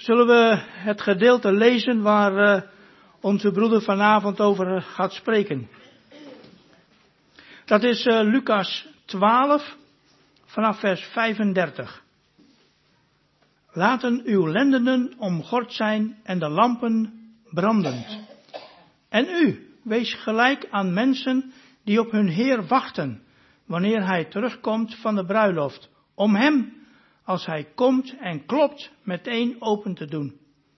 Zullen we het gedeelte lezen waar onze broeder vanavond over gaat spreken. Dat is Lucas 12 vanaf vers 35. Laten uw lendenen omgord zijn en de lampen brandend. En u, wees gelijk aan mensen die op hun Heer wachten, wanneer hij terugkomt van de bruiloft, om hem, als hij komt en klopt, meteen open te doen.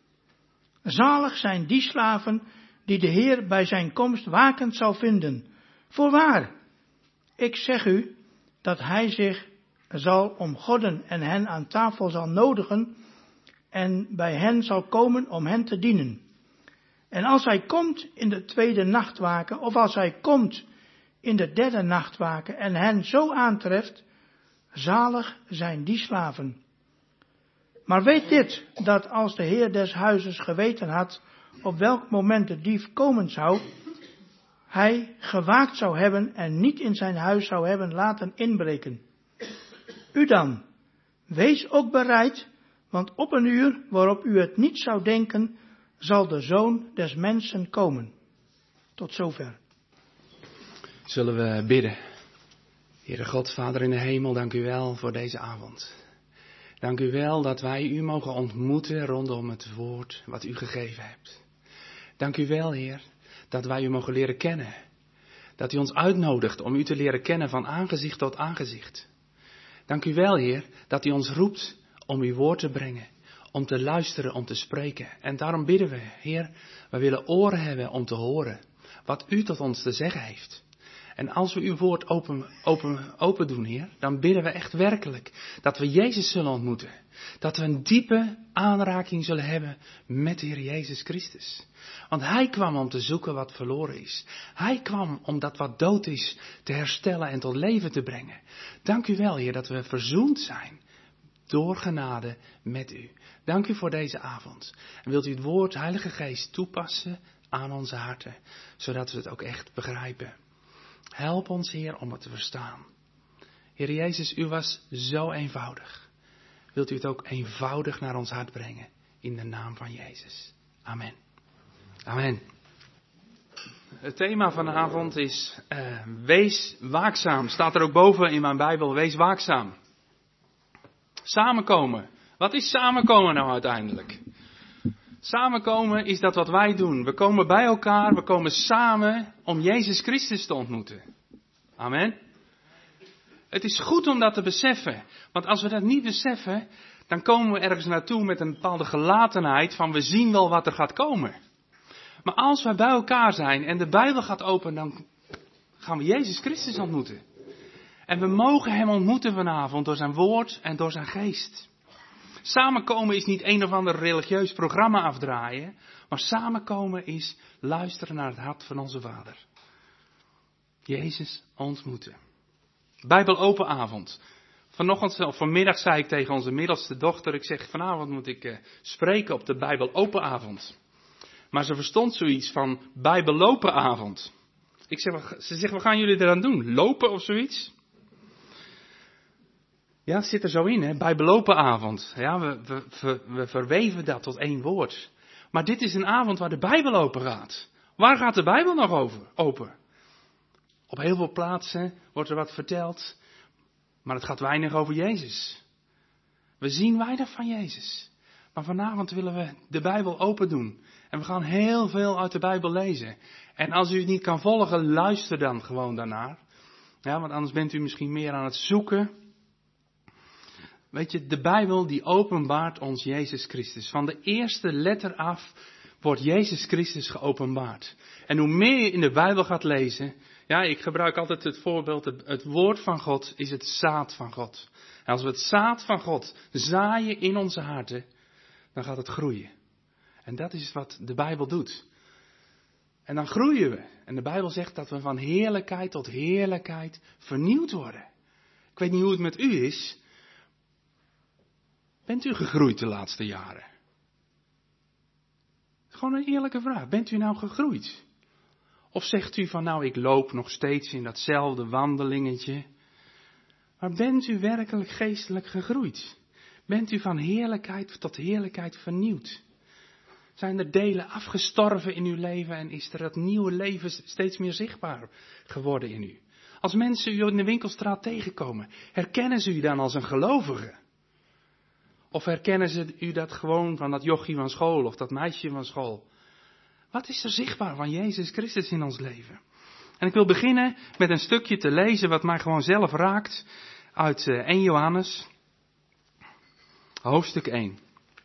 Zalig zijn die slaven die de Heer bij zijn komst wakend zal vinden. Voorwaar, ik zeg u dat hij zich zal omgorden en hen aan tafel zal nodigen en bij hen zal komen om hen te dienen. En als hij komt in de tweede nachtwaken, of als hij komt in de derde nachtwaken en hen zo aantreft, zalig zijn die slaven. Maar weet dit, dat als de Heer des huizes geweten had op welk moment de dief komen zou, hij gewaakt zou hebben en niet in zijn huis zou hebben laten inbreken. U dan, wees ook bereid, want op een uur waarop u het niet zou denken, zal de Zoon des Mensen komen. Tot zover. Zullen we bidden. Heere God, Vader in de hemel, dank u wel voor deze avond. Dank u wel dat wij u mogen ontmoeten rondom het woord wat u gegeven hebt. Dank u wel, Heer, dat wij u mogen leren kennen. Dat u ons uitnodigt om u te leren kennen van aangezicht tot aangezicht. Dank u wel, Heer, dat u ons roept om uw woord te brengen. Om te luisteren, om te spreken. En daarom bidden we, Heer, we willen oren hebben om te horen wat u tot ons te zeggen heeft. En als we uw woord open doen, Heer, dan bidden we echt werkelijk dat we Jezus zullen ontmoeten. Dat we een diepe aanraking zullen hebben met de Heer Jezus Christus. Want Hij kwam om te zoeken wat verloren is. Hij kwam om dat wat dood is te herstellen en tot leven te brengen. Dank u wel, Heer, dat we verzoend zijn door genade met u. Dank u voor deze avond. En wilt u het woord Heilige Geest toepassen aan onze harten, zodat we het ook echt begrijpen. Help ons, Heer, om het te verstaan. Heer Jezus, u was zo eenvoudig. Wilt u het ook eenvoudig naar ons hart brengen, in de naam van Jezus. Amen. Amen. Het thema vanavond is wees waakzaam. Staat er ook boven in mijn Bijbel, wees waakzaam. Samenkomen. Wat is samenkomen nou uiteindelijk? Samenkomen is dat wat wij doen. We komen bij elkaar, we komen samen om Jezus Christus te ontmoeten. Amen. Het is goed om dat te beseffen. Want als we dat niet beseffen, dan komen we ergens naartoe met een bepaalde gelatenheid van we zien wel wat er gaat komen. Maar als wij bij elkaar zijn en de Bijbel gaat open, dan gaan we Jezus Christus ontmoeten. En we mogen hem ontmoeten vanavond door zijn woord en door zijn geest. Samenkomen is niet een of ander religieus programma afdraaien, maar samenkomen is luisteren naar het hart van onze Vader. Jezus ontmoeten. Bijbel open avond. Vanmiddag zei ik tegen onze middelste dochter, ik zeg vanavond moet ik spreken op de Bijbel open avond. Maar ze verstond zoiets van Bijbel lopen avond. Ze zegt, wat gaan jullie eraan doen? Lopen of zoiets? Ja, het zit er zo in, hè? Bij belopenavond. Ja, we verweven dat tot één woord. Maar dit is een avond waar de Bijbel open gaat. Waar gaat de Bijbel nog open? Op heel veel plaatsen wordt er wat verteld, maar het gaat weinig over Jezus. We zien weinig van Jezus. Maar vanavond willen we de Bijbel open doen. En we gaan heel veel uit de Bijbel lezen. En als u het niet kan volgen, luister dan gewoon daarnaar. Ja, want anders bent u misschien meer aan het zoeken. Weet je, de Bijbel die openbaart ons Jezus Christus. Van de eerste letter af wordt Jezus Christus geopenbaard. En hoe meer je in de Bijbel gaat lezen, ja, ik gebruik altijd het voorbeeld, het woord van God is het zaad van God. En als we het zaad van God zaaien in onze harten, dan gaat het groeien. En dat is wat de Bijbel doet. En dan groeien we. En de Bijbel zegt dat we van heerlijkheid tot heerlijkheid vernieuwd worden. Ik weet niet hoe het met u is. Bent u gegroeid de laatste jaren? Gewoon een eerlijke vraag. Bent u nou gegroeid? Of zegt u van nou ik loop nog steeds in datzelfde wandelingetje. Maar bent u werkelijk geestelijk gegroeid? Bent u van heerlijkheid tot heerlijkheid vernieuwd? Zijn er delen afgestorven in uw leven en is er dat nieuwe leven steeds meer zichtbaar geworden in u? Als mensen u in de winkelstraat tegenkomen, herkennen ze u dan als een gelovige? Of herkennen ze u dat gewoon van dat jochie van school of dat meisje van school? Wat is er zichtbaar van Jezus Christus in ons leven? En ik wil beginnen met een stukje te lezen wat mij gewoon zelf raakt uit 1 Johannes, hoofdstuk 1.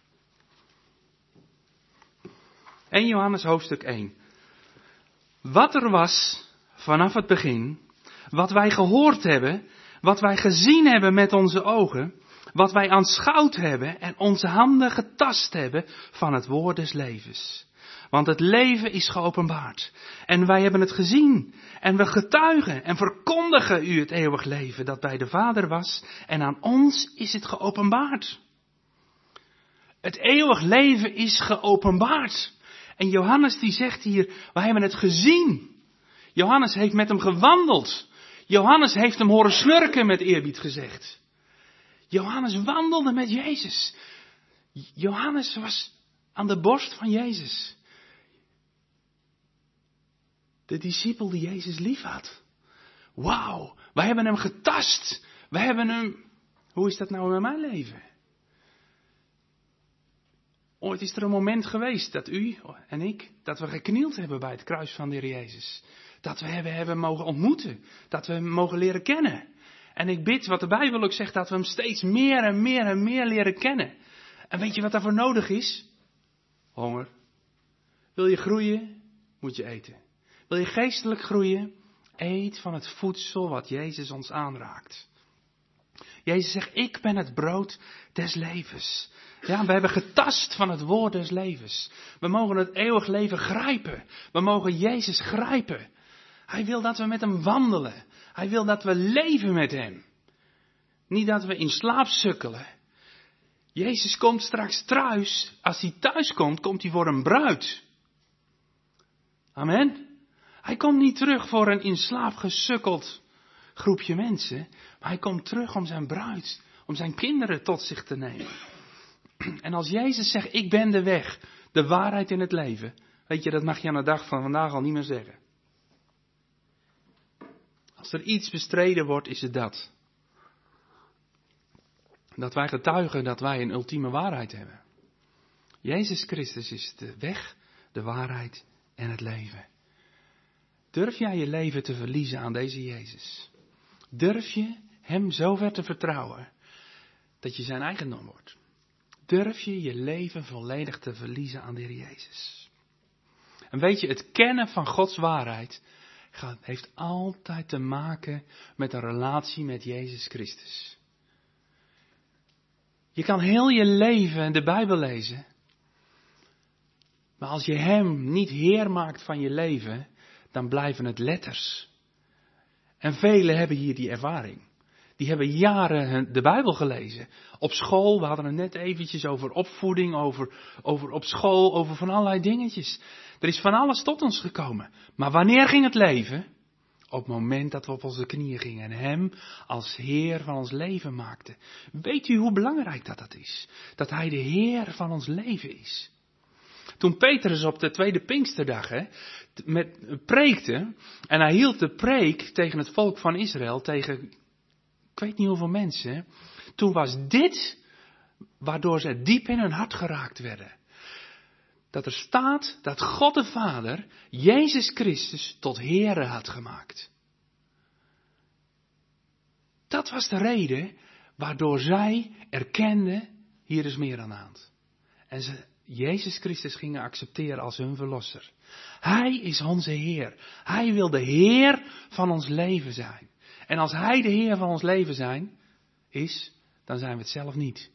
1 Johannes hoofdstuk 1. Wat er was vanaf het begin, wat wij gehoord hebben, wat wij gezien hebben met onze ogen, wat wij aanschouwd hebben en onze handen getast hebben van het woord des levens. Want het leven is geopenbaard. En wij hebben het gezien. En we getuigen en verkondigen u het eeuwig leven dat bij de Vader was. En aan ons is het geopenbaard. Het eeuwig leven is geopenbaard. En Johannes die zegt hier, wij hebben het gezien. Johannes heeft met hem gewandeld. Johannes heeft hem horen snurken, met eerbied gezegd. Johannes wandelde met Jezus. Johannes was aan de borst van Jezus. De discipel die Jezus lief had. Wauw, wij hebben hem getast. We hebben hem... Hoe is dat nou in mijn leven? Ooit is er een moment geweest dat u en ik, dat we geknield hebben bij het kruis van de Heer Jezus. Dat we hebben mogen ontmoeten. Dat we hem mogen leren kennen. En ik bid wat de Bijbel ook zegt, dat we hem steeds meer en meer en meer leren kennen. En weet je wat daarvoor nodig is? Honger. Wil je groeien, moet je eten. Wil je geestelijk groeien, eet van het voedsel wat Jezus ons aanraakt. Jezus zegt, ik ben het brood des levens. Ja, we hebben getast van het woord des levens. We mogen het eeuwig leven grijpen. We mogen Jezus grijpen. Hij wil dat we met hem wandelen. Hij wil dat we leven met hem. Niet dat we in slaap sukkelen. Jezus komt straks thuis. Als hij thuis komt, komt hij voor een bruid. Amen. Hij komt niet terug voor een in slaap gesukkeld groepje mensen. Maar hij komt terug om zijn bruid, om zijn kinderen tot zich te nemen. En als Jezus zegt, ik ben de weg, de waarheid in het leven. Weet je, dat mag je aan de dag van vandaag al niet meer zeggen. Als er iets bestreden wordt, is het dat. Dat wij getuigen dat wij een ultieme waarheid hebben. Jezus Christus is de weg, de waarheid en het leven. Durf jij je leven te verliezen aan deze Jezus? Durf je hem zo ver te vertrouwen dat je zijn eigendom wordt? Durf je je leven volledig te verliezen aan de Heer Jezus? En weet je, het kennen van Gods waarheid heeft altijd te maken met een relatie met Jezus Christus. Je kan heel je leven de Bijbel lezen. Maar als je hem niet heer maakt van je leven, dan blijven het letters. En velen hebben hier die ervaring. Die hebben jaren de Bijbel gelezen. Op school, we hadden het net eventjes over opvoeding, over op school, over van allerlei dingetjes. Er is van alles tot ons gekomen. Maar wanneer ging het leven? Op het moment dat we op onze knieën gingen en hem als Heer van ons leven maakten. Weet u hoe belangrijk dat is? Dat hij de Heer van ons leven is. Toen Petrus op de tweede Pinksterdag preekte, en hij hield de preek tegen het volk van Israël, tegen ik weet niet hoeveel mensen, toen was dit waardoor ze diep in hun hart geraakt werden. Dat er staat dat God de Vader Jezus Christus tot Heere had gemaakt. Dat was de reden waardoor zij erkenden, hier is meer aan de hand. En ze Jezus Christus gingen accepteren als hun verlosser. Hij is onze Heer. Hij wil de Heer van ons leven zijn. En als Hij de Heer van ons leven is, dan zijn we het zelf niet.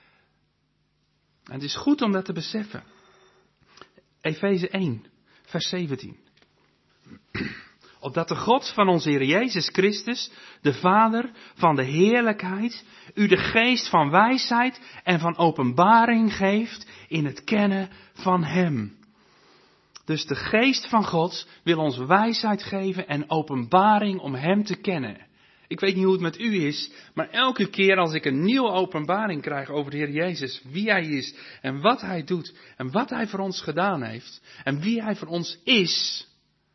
En het is goed om dat te beseffen. Efeze 1, vers 17. Opdat de God van onze Heer Jezus Christus, de Vader van de heerlijkheid, u de geest van wijsheid en van openbaring geeft in het kennen van Hem. Dus de geest van God wil ons wijsheid geven en openbaring om Hem te kennen. Ik weet niet hoe het met u is, maar elke keer als ik een nieuwe openbaring krijg over de Heer Jezus, wie Hij is en wat Hij doet en wat Hij voor ons gedaan heeft en wie Hij voor ons is,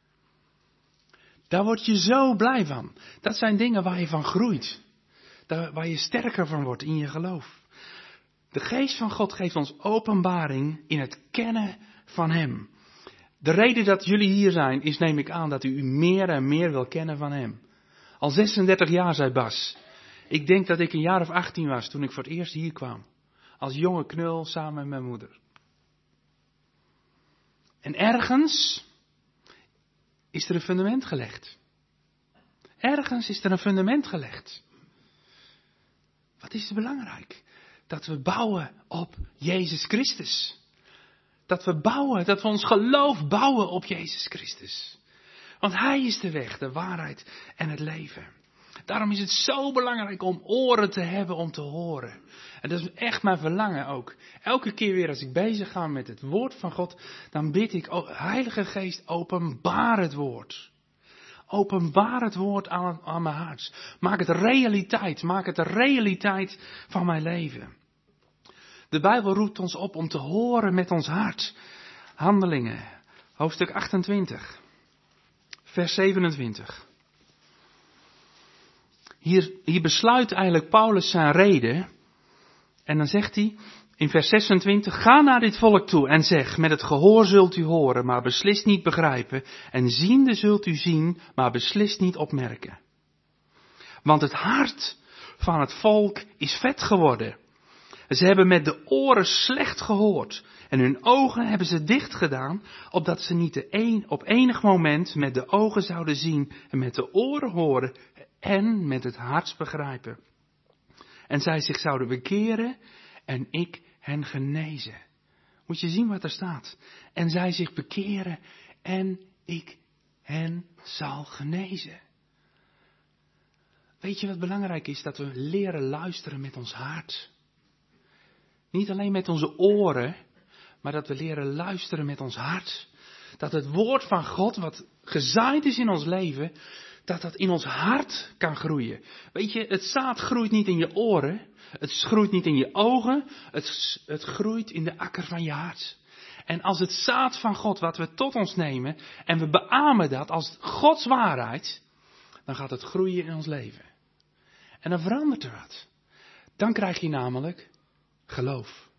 daar word je zo blij van. Dat zijn dingen waar je van groeit, waar je sterker van wordt in je geloof. De Geest van God geeft ons openbaring in het kennen van Hem. De reden dat jullie hier zijn is, neem ik aan, dat u meer en meer wil kennen van Hem. Al 36 jaar, zei Bas. Ik denk dat ik een jaar of 18 was toen ik voor het eerst hier kwam. Als jonge knul samen met mijn moeder. En ergens is er een fundament gelegd. Ergens is er een fundament gelegd. Wat is er belangrijk? Dat we bouwen op Jezus Christus. Dat we ons geloof bouwen op Jezus Christus. Want Hij is de weg, de waarheid en het leven. Daarom is het zo belangrijk om oren te hebben om te horen. En dat is echt mijn verlangen ook. Elke keer weer als ik bezig ga met het woord van God, dan bid ik, Heilige Geest, openbaar het woord. Openbaar het woord aan mijn hart. Maak het realiteit. Maak het de realiteit van mijn leven. De Bijbel roept ons op om te horen met ons hart. Handelingen, hoofdstuk 28, vers 27. Hier besluit eigenlijk Paulus zijn rede. En dan zegt hij in vers 26, ga naar dit volk toe en zeg, met het gehoor zult u horen, maar beslist niet begrijpen. En ziende zult u zien, maar beslist niet opmerken. Want het hart van het volk is vet geworden. Ze hebben met de oren slecht gehoord. En hun ogen hebben ze dicht gedaan, opdat ze niet op enig moment met de ogen zouden zien en met de oren horen en met het hart begrijpen. En zij zich zouden bekeren en ik hen genezen. Moet je zien wat er staat. En zij zich bekeren en ik hen zal genezen. Weet je wat belangrijk is? Dat we leren luisteren met ons hart. Niet alleen met onze oren, maar dat we leren luisteren met ons hart. Dat het woord van God, wat gezaaid is in ons leven, dat in ons hart kan groeien. Weet je, het zaad groeit niet in je oren, het groeit niet in je ogen, het groeit in de akker van je hart. En als het zaad van God, wat we tot ons nemen, en we beamen dat als Gods waarheid, dan gaat het groeien in ons leven. En dan verandert er wat. Dan krijg je namelijk geloof.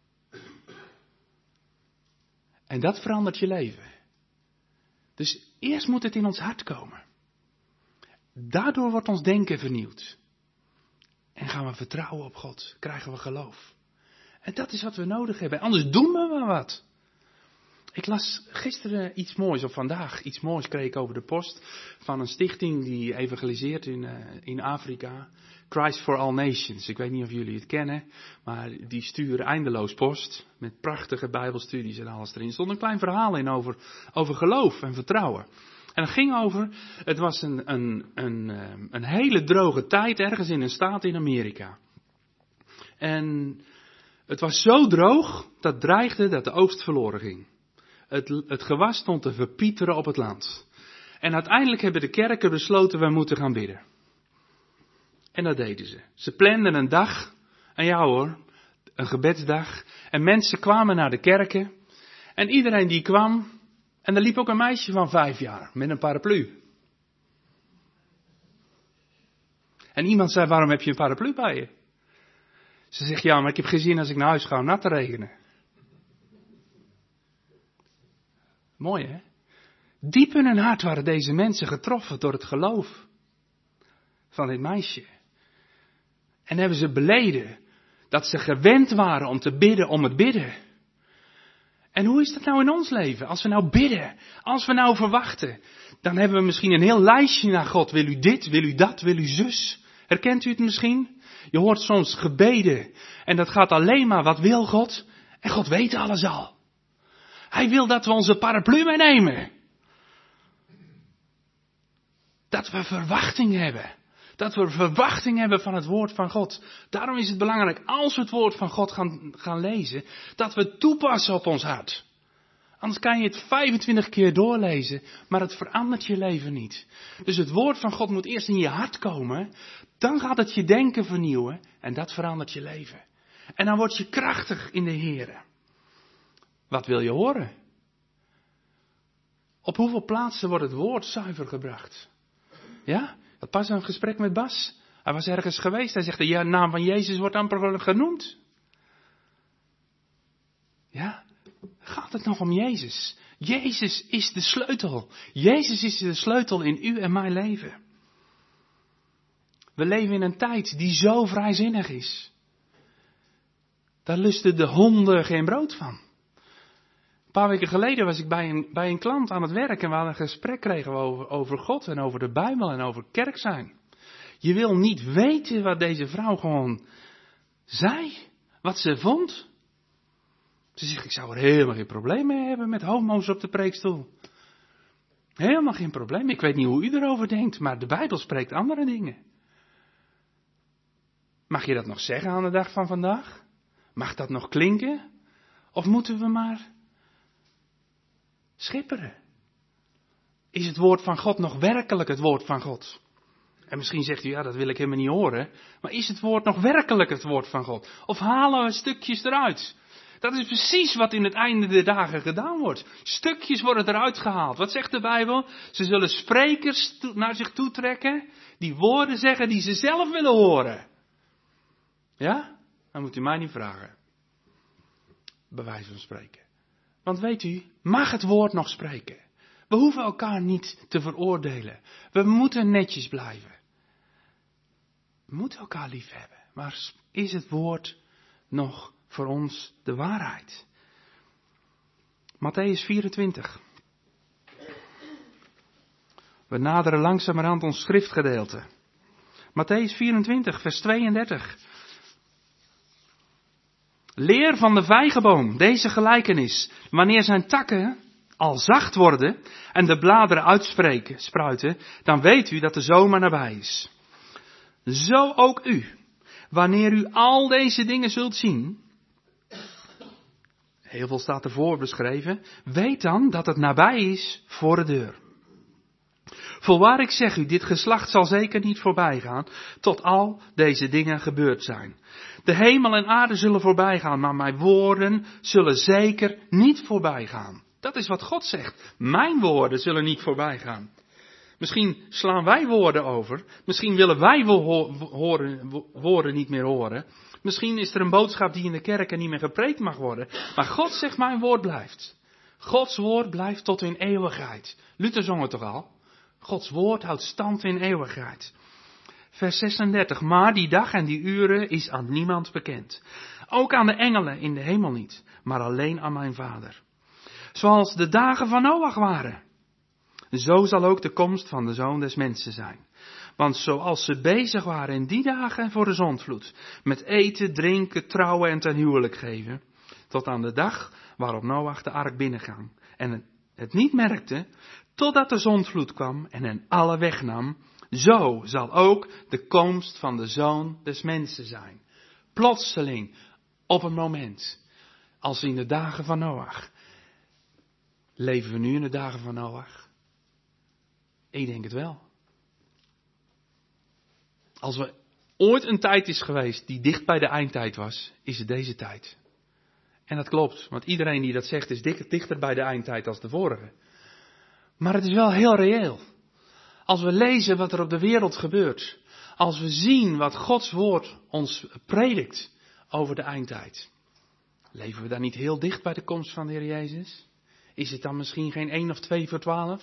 En dat verandert je leven. Dus eerst moet het in ons hart komen. Daardoor wordt ons denken vernieuwd. En gaan we vertrouwen op God. Krijgen we geloof. En dat is wat we nodig hebben. Anders doen we maar wat. Ik las gisteren iets moois, of vandaag iets moois kreeg ik over de post. Van een stichting die evangeliseert in Afrika. Christ for All Nations. Ik weet niet of jullie het kennen. Maar die sturen eindeloos post. Met prachtige bijbelstudies en alles erin. Er stond een klein verhaal in over geloof en vertrouwen. En het ging over, het was een hele droge tijd ergens in een staat in Amerika. En het was zo droog dat dreigde dat de oogst verloren ging. Het gewas stond te verpieteren op het land. En uiteindelijk hebben de kerken besloten, we moeten gaan bidden. En dat deden ze. Ze planden een dag, en ja hoor, een gebedsdag. En mensen kwamen naar de kerken. En iedereen die kwam, en er liep ook een meisje van 5 jaar met een paraplu. En iemand zei, waarom heb je een paraplu bij je? Ze zegt, ja, maar ik heb geen zin als ik naar huis ga om nat te regenen. Mooi hè? Diep in hun hart waren deze mensen getroffen door het geloof van dit meisje. En hebben ze beleden dat ze gewend waren om te bidden om het bidden. En hoe is dat nou in ons leven? Als we nou bidden, als we nou verwachten, dan hebben we misschien een heel lijstje naar God. Wil u dit, wil u dat, wil u zus? Herkent u het misschien? Je hoort soms gebeden en dat gaat alleen maar, wat wil God? En God weet alles al. Hij wil dat we onze paraplu meenemen. Dat we verwachting hebben. Dat we verwachting hebben van het woord van God. Daarom is het belangrijk, als we het woord van God gaan lezen, dat we het toepassen op ons hart. Anders kan je het 25 keer doorlezen, maar het verandert je leven niet. Dus het woord van God moet eerst in je hart komen, dan gaat het je denken vernieuwen en dat verandert je leven. En dan word je krachtig in de Here. Wat wil je horen? Op hoeveel plaatsen wordt het woord zuiver gebracht? Ja, dat pas een gesprek met Bas. Hij was ergens geweest, hij zegt, de naam van Jezus wordt amper genoemd. Ja, gaat het nog om Jezus? Jezus is de sleutel. Jezus is de sleutel in u en mijn leven. We leven in een tijd die zo vrijzinnig is. Daar lusten de honden geen brood van. Een paar weken geleden was ik bij een klant aan het werk en we hadden een gesprek kregen over God en over de Bijbel en over kerk zijn. Je wil niet weten wat deze vrouw gewoon zei, wat ze vond. Ze zegt, ik zou er helemaal geen probleem mee hebben met homo's op de preekstoel. Helemaal geen probleem. Ik weet niet hoe u erover denkt, maar de Bijbel spreekt andere dingen. Mag je dat nog zeggen aan de dag van vandaag? Mag dat nog klinken? Of moeten we maar schipperen? Is het woord van God nog werkelijk het woord van God? En misschien zegt u, ja, dat wil ik helemaal niet horen. Maar is het woord nog werkelijk het woord van God? Of halen we stukjes eruit? Dat is precies wat in het einde der dagen gedaan wordt. Stukjes worden eruit gehaald. Wat zegt de Bijbel? Ze zullen sprekers naar zich toe trekken, die woorden zeggen die ze zelf willen horen. Ja? Dan moet u mij niet vragen. Bij wijze van spreken. Want weet u, mag het woord nog spreken? We hoeven elkaar niet te veroordelen. We moeten netjes blijven. We moeten elkaar lief hebben. Maar is het woord nog voor ons de waarheid? Mattheüs 24. We naderen langzamerhand ons schriftgedeelte. Mattheüs 24, vers 32. Leer van de vijgenboom deze gelijkenis. Wanneer zijn takken al zacht worden en de bladeren uitspruiten, dan weet u dat de zomer nabij is. Zo ook u. Wanneer u al deze dingen zult zien, heel veel staat ervoor beschreven, weet dan dat het nabij is voor de deur. Voorwaar ik zeg u, dit geslacht zal zeker niet voorbij gaan, tot al deze dingen gebeurd zijn. De hemel en aarde zullen voorbij gaan, maar mijn woorden zullen zeker niet voorbij gaan. Dat is wat God zegt. Mijn woorden zullen niet voorbij gaan. Misschien slaan wij woorden over. Misschien willen wij woorden niet meer horen. Misschien is er een boodschap die in de kerken niet meer gepreekt mag worden. Maar God zegt, mijn woord blijft. Gods woord blijft tot in eeuwigheid. Luther zong het toch al? Gods woord houdt stand in eeuwigheid. Vers 36. Maar die dag en die uren is aan niemand bekend. Ook aan de engelen in de hemel niet. Maar alleen aan mijn Vader. Zoals de dagen van Noach waren. Zo zal ook de komst van de Zoon des Mensen zijn. Want zoals ze bezig waren in die dagen voor de zondvloed. Met eten, drinken, trouwen en ten huwelijk geven. Tot aan de dag waarop Noach de ark binnenging. En het niet merkte. Totdat de zondvloed kwam en hen alle wegnam. Zo zal ook de komst van de Zoon des Mensen zijn. Plotseling, op een moment. Als in de dagen van Noach. Leven we nu in de dagen van Noach? Ik denk het wel. Als er ooit een tijd is geweest die dicht bij de eindtijd was, is het deze tijd. En dat klopt, want iedereen die dat zegt is dichter bij de eindtijd als de vorige. Maar het is wel heel reëel. Als we lezen wat er op de wereld gebeurt, als we zien wat Gods woord ons predikt over de eindtijd, leven we dan niet heel dicht bij de komst van de Heer Jezus? Is het dan misschien geen 1 of 2 voor 12?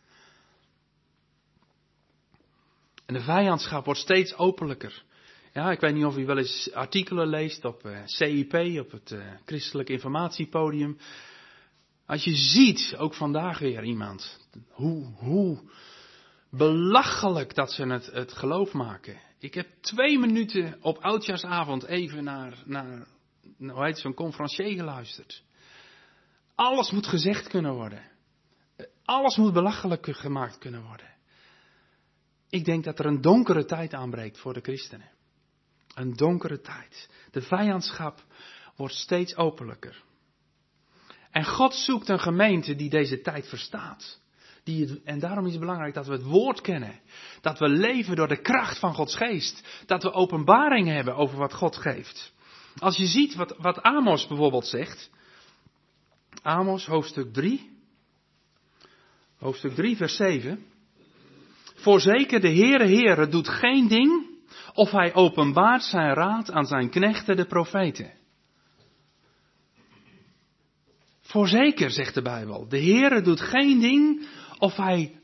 En de vijandschap wordt steeds openlijker. Ja, ik weet niet of u wel eens artikelen leest op CIP, op het Christelijk Informatiepodium. Als je ziet, ook vandaag weer iemand, hoe belachelijk dat ze het geloof maken. Ik heb 2 minuten op oudjaarsavond even naar hoe heet zo'n conferencier geluisterd. Alles moet gezegd kunnen worden. Alles moet belachelijk gemaakt kunnen worden. Ik denk dat er een donkere tijd aanbreekt voor de christenen. Een donkere tijd. De vijandschap wordt steeds openlijker. En God zoekt een gemeente die deze tijd verstaat. En daarom is het belangrijk dat we het woord kennen. Dat we leven door de kracht van Gods geest. Dat we openbaring hebben over wat God geeft. Als je ziet wat Amos bijvoorbeeld zegt. Amos hoofdstuk 3. Hoofdstuk 3 vers 7. Voorzeker de Heere doet geen ding of hij openbaart zijn raad aan zijn knechten de profeten. Voorzeker, zegt de Bijbel. De Heere doet geen ding of hij...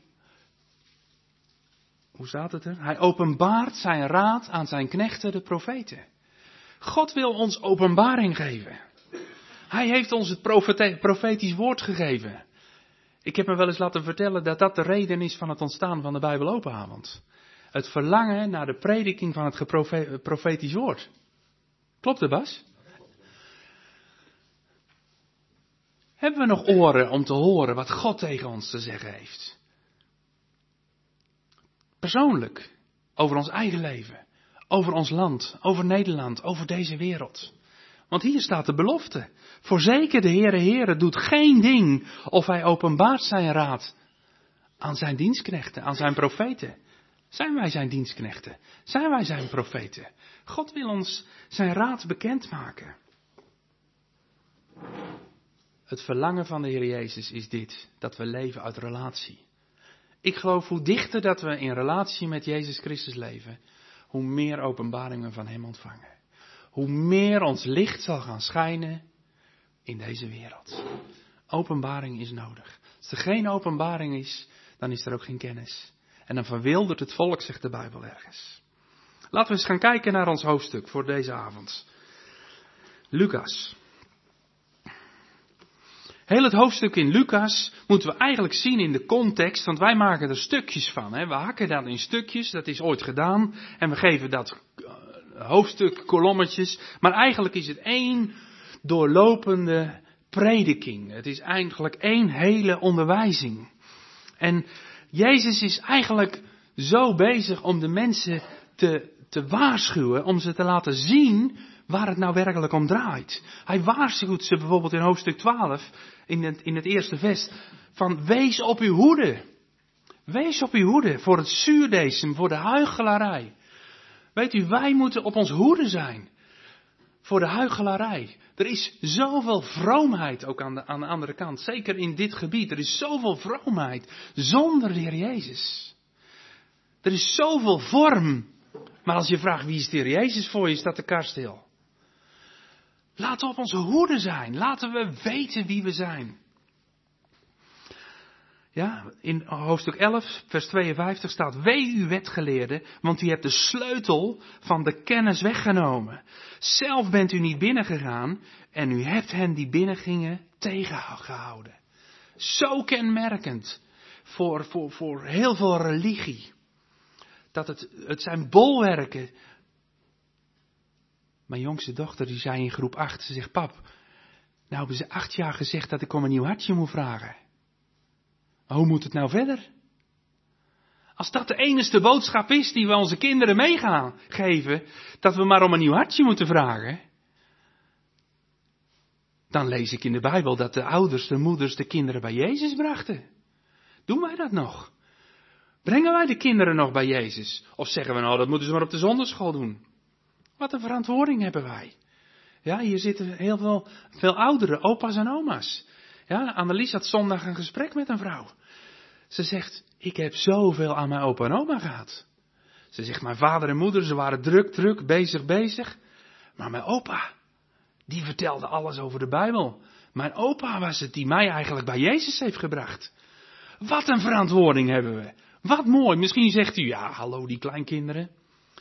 Hoe staat het er? Hij openbaart zijn raad aan zijn knechten de profeten. God wil ons openbaring geven. Hij heeft ons het profetisch woord gegeven. Ik heb me wel eens laten vertellen dat dat de reden is van het ontstaan van de Bijbel Openavond. Het verlangen naar de prediking van het profetisch woord. Klopt het, Bas? Hebben we nog oren om te horen wat God tegen ons te zeggen heeft? Persoonlijk, over ons eigen leven, over ons land, over Nederland, over deze wereld. Want hier staat de belofte. Voorzeker de Heere doet geen ding of hij openbaart zijn raad aan zijn dienstknechten, aan zijn profeten. Zijn wij zijn dienstknechten? Zijn wij zijn profeten? God wil ons zijn raad bekendmaken. Het verlangen van de Heer Jezus is dit, dat we leven uit relatie. Ik geloof hoe dichter dat we in relatie met Jezus Christus leven, hoe meer openbaringen van Hem ontvangen. Hoe meer ons licht zal gaan schijnen in deze wereld. Openbaring is nodig. Als er geen openbaring is, dan is er ook geen kennis. En dan verwildert het volk, zegt de Bijbel ergens. Laten we eens gaan kijken naar ons hoofdstuk voor deze avond. Lucas. Heel het hoofdstuk in Lucas moeten we eigenlijk zien in de context, want wij maken er stukjes van. Hè? We hakken dat in stukjes, dat is ooit gedaan. En we geven dat hoofdstuk kolommetjes. Maar eigenlijk is het één doorlopende prediking. Het is eigenlijk één hele onderwijzing. En Jezus is eigenlijk zo bezig om de mensen te waarschuwen, om ze te laten zien waar het nou werkelijk om draait. Hij waarschuwt ze bijvoorbeeld in hoofdstuk 12, in het eerste vers, van wees op uw hoede. Wees op uw hoede voor het zuurdeesem, voor de huichelarij. Weet u, wij moeten op ons hoede zijn voor de huichelarij. Er is zoveel vroomheid ook aan de andere kant, zeker in dit gebied. Er is zoveel vroomheid zonder de Heer Jezus. Er is zoveel vorm. Maar als je vraagt wie is de Heer Jezus voor je, staat de kar stil. Laten we op onze hoede zijn. Laten we weten wie we zijn. Ja, in hoofdstuk 11, vers 52 staat: wee u wetgeleerden, want u hebt de sleutel van de kennis weggenomen. Zelf bent u niet binnengegaan en u hebt hen die binnengingen tegengehouden. Zo kenmerkend voor heel veel religie. Dat het zijn bolwerken. Mijn jongste dochter die zei in groep 8, ze zegt: pap, nou hebben ze 8 jaar gezegd dat ik om een nieuw hartje moet vragen. Maar hoe moet het nou verder? Als dat de enige boodschap is die we onze kinderen meegaan geven, dat we maar om een nieuw hartje moeten vragen, dan lees ik in de Bijbel dat de ouders, de moeders, de kinderen bij Jezus brachten. Doen wij dat nog? Brengen wij de kinderen nog bij Jezus? Of zeggen we nou, dat moeten ze maar op de zondagschool doen? Wat een verantwoording hebben wij. Ja, hier zitten heel veel ouderen, opa's en oma's. Ja, Annelies had zondag een gesprek met een vrouw. Ze zegt: ik heb zoveel aan mijn opa en oma gehad. Ze zegt: mijn vader en moeder, ze waren druk, bezig. Maar mijn opa, die vertelde alles over de Bijbel. Mijn opa was het die mij eigenlijk bij Jezus heeft gebracht. Wat een verantwoording hebben we. Wat mooi. Misschien zegt u: ja, hallo die kleinkinderen.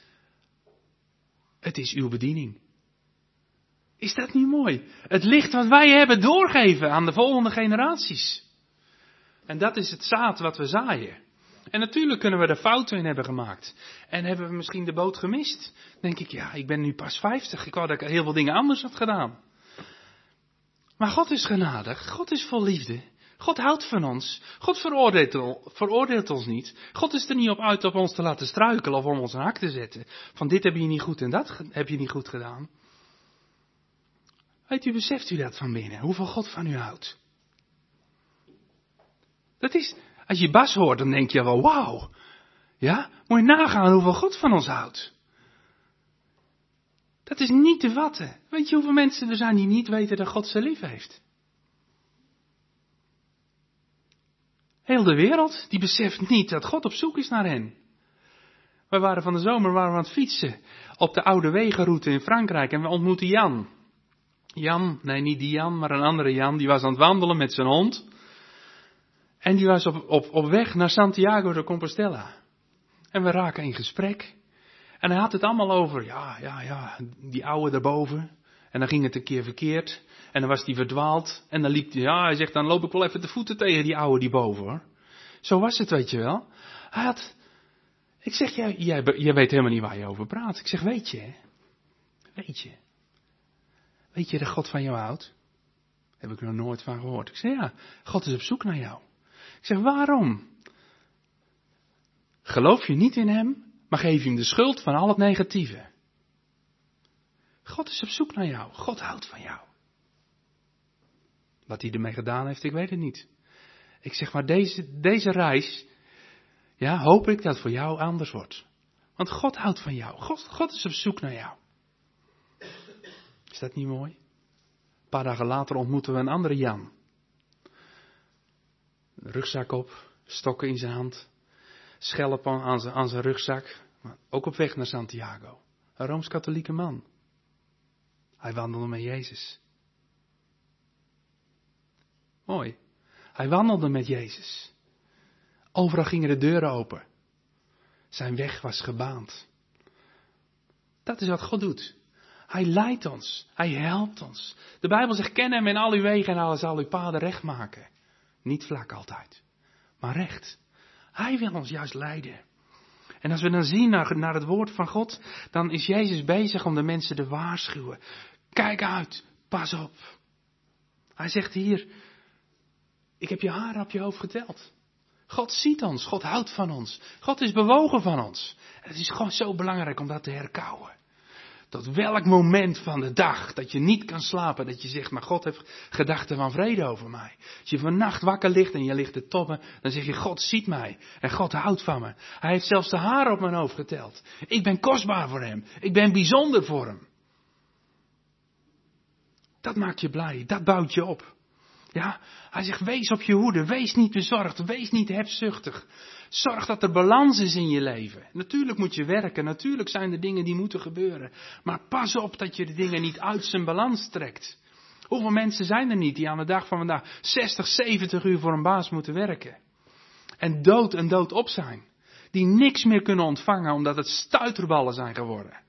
Het is uw bediening. Is dat niet mooi? Het licht wat wij hebben doorgeven aan de volgende generaties. En dat is het zaad wat we zaaien. En natuurlijk kunnen we er fouten in hebben gemaakt. En hebben we misschien de boot gemist. Denk ik, ja, ik ben nu pas 50. Ik wou dat ik heel veel dingen anders had gedaan. Maar God is genadig. God is vol liefde. God houdt van ons. God veroordeelt ons niet. God is er niet op uit om ons te laten struikelen of om ons een hak te zetten. Van dit heb je niet goed en dat heb je niet goed gedaan. Beseft u dat van binnen? Hoeveel God van u houdt? Dat is, als je Bas hoort, dan denk je wel, wauw. Ja, moet je nagaan hoeveel God van ons houdt. Dat is niet te vatten. Weet je hoeveel mensen er zijn die niet weten dat God ze lief heeft? Heel de wereld, die beseft niet dat God op zoek is naar hen. We waren van de zomer aan het fietsen op de oude wegenroute in Frankrijk en we ontmoetten Jan. Jan, nee niet die Jan, maar een andere Jan, die was aan het wandelen met zijn hond. En die was op weg naar Santiago de Compostela. En we raken in gesprek. En hij had het allemaal over, ja, die oude daarboven. En dan ging het een keer verkeerd. En dan was hij verdwaald. En dan liep hij, hij zegt, dan loop ik wel even de voeten tegen die oude die boven hoor. Zo was het, weet je wel. Ik zeg, jij weet helemaal niet waar je over praat. Ik zeg, weet je? Weet je dat God van jou houdt? Heb ik nog nooit van gehoord. Ik zeg, ja, God is op zoek naar jou. Ik zeg, waarom? Geloof je niet in hem, maar geef hem de schuld van al het negatieve. God is op zoek naar jou. God houdt van jou. Wat hij ermee gedaan heeft, ik weet het niet. Ik zeg maar, deze reis, ja, hoop ik dat voor jou anders wordt. Want God houdt van jou. God is op zoek naar jou. Is dat niet mooi? Een paar dagen later ontmoeten we een andere Jan. Een rugzak op, stokken in zijn hand, schelpen aan zijn rugzak. Maar ook op weg naar Santiago. Een Rooms-katholieke man. Hij wandelde met Jezus. Mooi. Hij wandelde met Jezus. Overal gingen de deuren open. Zijn weg was gebaand. Dat is wat God doet. Hij leidt ons. Hij helpt ons. De Bijbel zegt, ken hem in al uw wegen en hij zal uw paden recht maken. Niet vlak altijd, maar recht. Hij wil ons juist leiden. En als we dan zien naar het woord van God, dan is Jezus bezig om de mensen te waarschuwen. Kijk uit, pas op. Hij zegt hier, ik heb je haren op je hoofd geteld. God ziet ons, God houdt van ons. God is bewogen van ons. En het is gewoon zo belangrijk om dat te herkauwen. Tot welk moment van de dag dat je niet kan slapen, dat je zegt, maar God heeft gedachten van vrede over mij. Als je vannacht wakker ligt en je ligt te tobben, dan zeg je, God ziet mij en God houdt van me. Hij heeft zelfs de haren op mijn hoofd geteld. Ik ben kostbaar voor hem. Ik ben bijzonder voor hem. Dat maakt je blij, dat bouwt je op. Ja, hij zegt, wees op je hoede, wees niet bezorgd, wees niet hebzuchtig. Zorg dat er balans is in je leven. Natuurlijk moet je werken, natuurlijk zijn er dingen die moeten gebeuren. Maar pas op dat je de dingen niet uit zijn balans trekt. Hoeveel mensen zijn er niet die aan de dag van vandaag 60, 70 uur voor een baas moeten werken. En dood op zijn. Die niks meer kunnen ontvangen omdat het stuiterballen zijn geworden.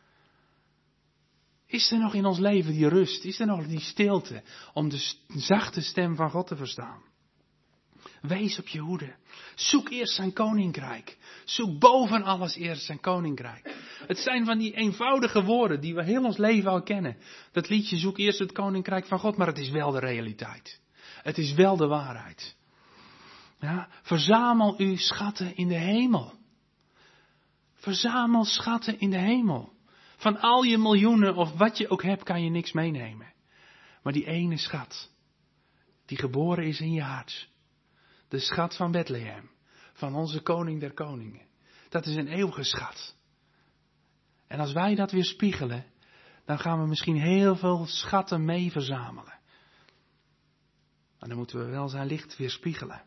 Is er nog in ons leven die rust? Is er nog die stilte om de zachte stem van God te verstaan? Wees op je hoede. Zoek eerst zijn koninkrijk. Zoek boven alles eerst zijn koninkrijk. Het zijn van die eenvoudige woorden die we heel ons leven al kennen. Dat liedje, zoek eerst het koninkrijk van God, maar het is wel de realiteit. Het is wel de waarheid. Ja, verzamel uw schatten in de hemel. Verzamel schatten in de hemel. Van al je miljoenen of wat je ook hebt, kan je niks meenemen. Maar die ene schat, die geboren is in je hart. De schat van Bethlehem, van onze koning der koningen. Dat is een eeuwige schat. En als wij dat weer spiegelen, dan gaan we misschien heel veel schatten mee verzamelen. Maar dan moeten we wel zijn licht weer spiegelen.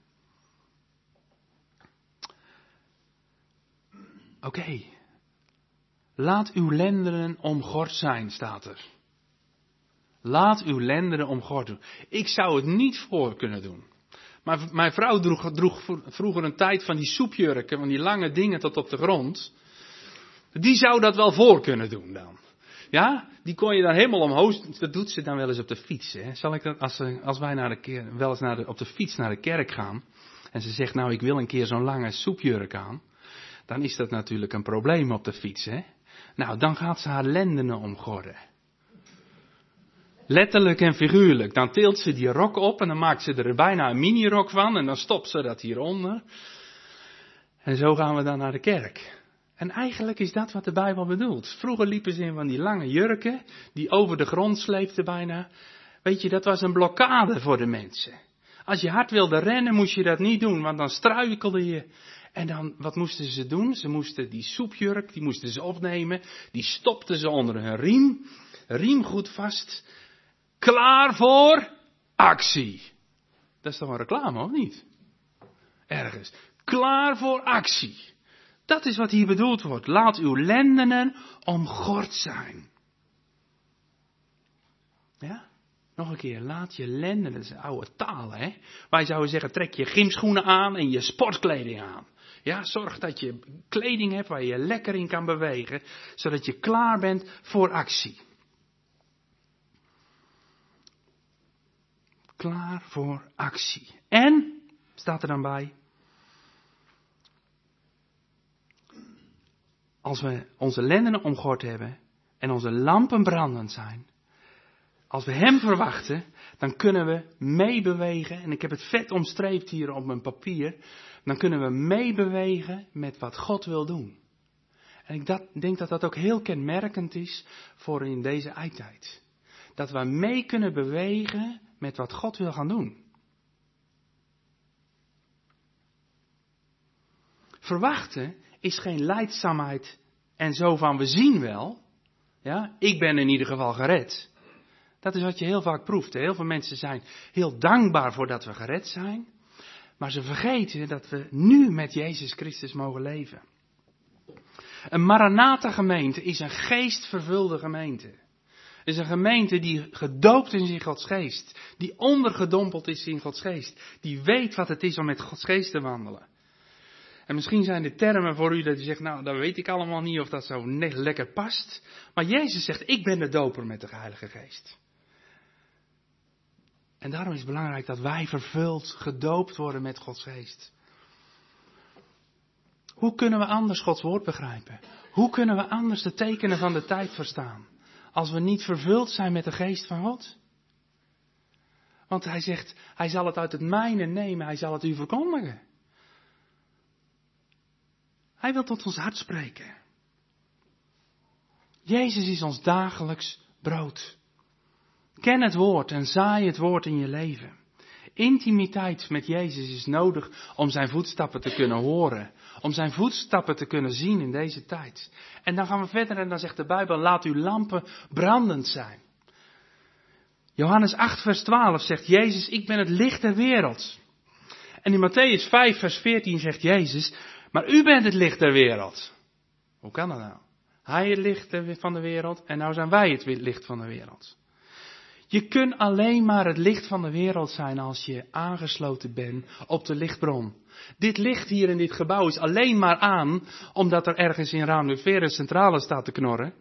Oké. Laat uw lendenen omgord zijn, staat er. Laat uw lendenen omgord doen. Ik zou het niet voor kunnen doen. Maar mijn vrouw droeg vroeger een tijd van die soepjurken, van die lange dingen tot op de grond. Die zou dat wel voor kunnen doen dan. Ja, die kon je dan helemaal omhoog. Dat doet ze dan wel eens op de fiets. Hè. Zal ik dat, als wij wel eens op de fiets naar de kerk gaan. En ze zegt, nou ik wil een keer zo'n lange soepjurk aan. Dan is dat natuurlijk een probleem op de fiets. Hè. Nou, dan gaat ze haar lendenen omgorden. Letterlijk en figuurlijk. Dan tilt ze die rok op en dan maakt ze er bijna een minirok van. En dan stopt ze dat hieronder. En zo gaan we dan naar de kerk. En eigenlijk is dat wat de Bijbel bedoelt. Vroeger liepen ze in van die lange jurken, die over de grond sleepten bijna. Weet je, dat was een blokkade voor de mensen. Als je hard wilde rennen, moest je dat niet doen, want dan struikelde je. En dan, wat moesten ze doen? Ze moesten die soepjurk, die moesten ze opnemen. Die stopten ze onder hun riem goed vast. Klaar voor actie. Dat is toch een reclame, of niet? Ergens. Klaar voor actie. Dat is wat hier bedoeld wordt. Laat uw lendenen omgord zijn. Ja? Nog een keer, laat je lendenen, dat is een oude taal, hè. Wij zouden zeggen, trek je gymschoenen aan en je sportkleding aan. Ja, zorg dat je kleding hebt waar je lekker in kan bewegen, zodat je klaar bent voor actie. Klaar voor actie. En, staat er dan bij, als we onze lendenen omgord hebben en onze lampen brandend zijn, als we hem verwachten, dan kunnen we meebewegen, en ik heb het vet omstreept hier op mijn papier, dan kunnen we meebewegen met wat God wil doen. En ik denk dat dat ook heel kenmerkend is voor in deze eindtijd. Dat we mee kunnen bewegen met wat God wil gaan doen. Verwachten is geen lijdzaamheid en zo van we zien wel. Ja, ik ben in ieder geval gered. Dat is wat je heel vaak proeft. Heel veel mensen zijn heel dankbaar voor dat we gered zijn. Maar ze vergeten dat we nu met Jezus Christus mogen leven. Een Maranatha gemeente is een geestvervulde gemeente. Het is een gemeente die gedoopt is in Gods geest. Die ondergedompeld is in Gods geest. Die weet wat het is om met Gods geest te wandelen. En misschien zijn de termen voor u dat u zegt, nou, dat weet ik allemaal niet of dat zo net lekker past. Maar Jezus zegt, ik ben de doper met de Heilige Geest. En daarom is het belangrijk dat wij vervuld, gedoopt worden met Gods Geest. Hoe kunnen we anders Gods woord begrijpen? Hoe kunnen we anders de tekenen van de tijd verstaan? Als we niet vervuld zijn met de Geest van God? Want hij zegt, hij zal het uit het mijne nemen, hij zal het u verkondigen. Hij wil tot ons hart spreken. Jezus is ons dagelijks brood. Ken het woord en zaai het woord in je leven. Intimiteit met Jezus is nodig om zijn voetstappen te kunnen horen. Om zijn voetstappen te kunnen zien in deze tijd. En dan gaan we verder en dan zegt de Bijbel, laat uw lampen brandend zijn. Johannes 8 vers 12 zegt Jezus, ik ben het licht der wereld. En in Matthäus 5 vers 14 zegt Jezus, maar u bent het licht der wereld. Hoe kan dat nou? Hij het licht van de wereld en nou zijn wij het licht van de wereld. Je kunt alleen maar het licht van de wereld zijn als je aangesloten bent op de lichtbron. Dit licht hier in dit gebouw is alleen maar aan omdat er ergens in Raamsdorp een centrale staat te knorren.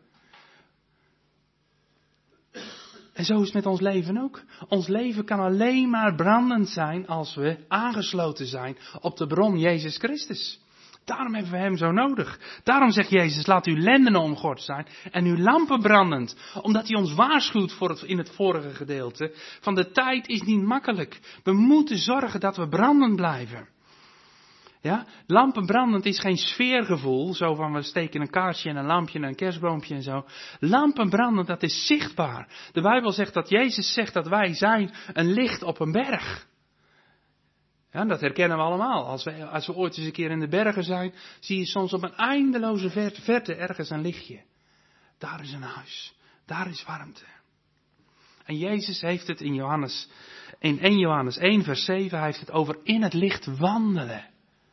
En zo is het met ons leven ook. Ons leven kan alleen maar brandend zijn als we aangesloten zijn op de bron Jezus Christus. Daarom hebben we hem zo nodig. Daarom zegt Jezus, laat uw lendenen omgord zijn en uw lampen brandend. Omdat hij ons waarschuwt in het vorige gedeelte. Van de tijd is niet makkelijk. We moeten zorgen dat we brandend blijven. Ja, lampen brandend is geen sfeergevoel. Zo van we steken een kaarsje en een lampje en een kerstboompje en zo. Lampen brandend, dat is zichtbaar. De Bijbel zegt dat Jezus zegt dat wij zijn een licht op een berg. Ja, dat herkennen we allemaal. Als we ooit eens een keer in de bergen zijn, zie je soms op een eindeloze verte ergens een lichtje. Daar is een huis. Daar is warmte. En Jezus heeft het in 1 Johannes 1 vers 7, hij heeft het over in het licht wandelen.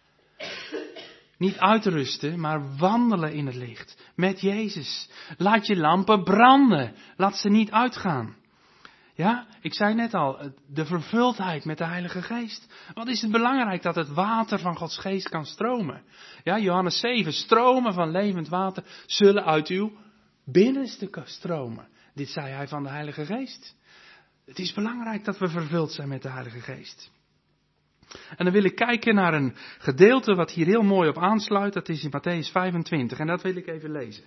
Niet uitrusten, maar wandelen in het licht. Met Jezus. Laat je lampen branden. Laat ze niet uitgaan. Ja, ik zei net al, de vervuldheid met de Heilige Geest. Wat is het belangrijk dat het water van Gods Geest kan stromen? Ja, Johannes 7, stromen van levend water zullen uit uw binnenste stromen. Dit zei hij van de Heilige Geest. Het is belangrijk dat we vervuld zijn met de Heilige Geest. En dan wil ik kijken naar een gedeelte wat hier heel mooi op aansluit. Dat is in Matthäus 25 en dat wil ik even lezen.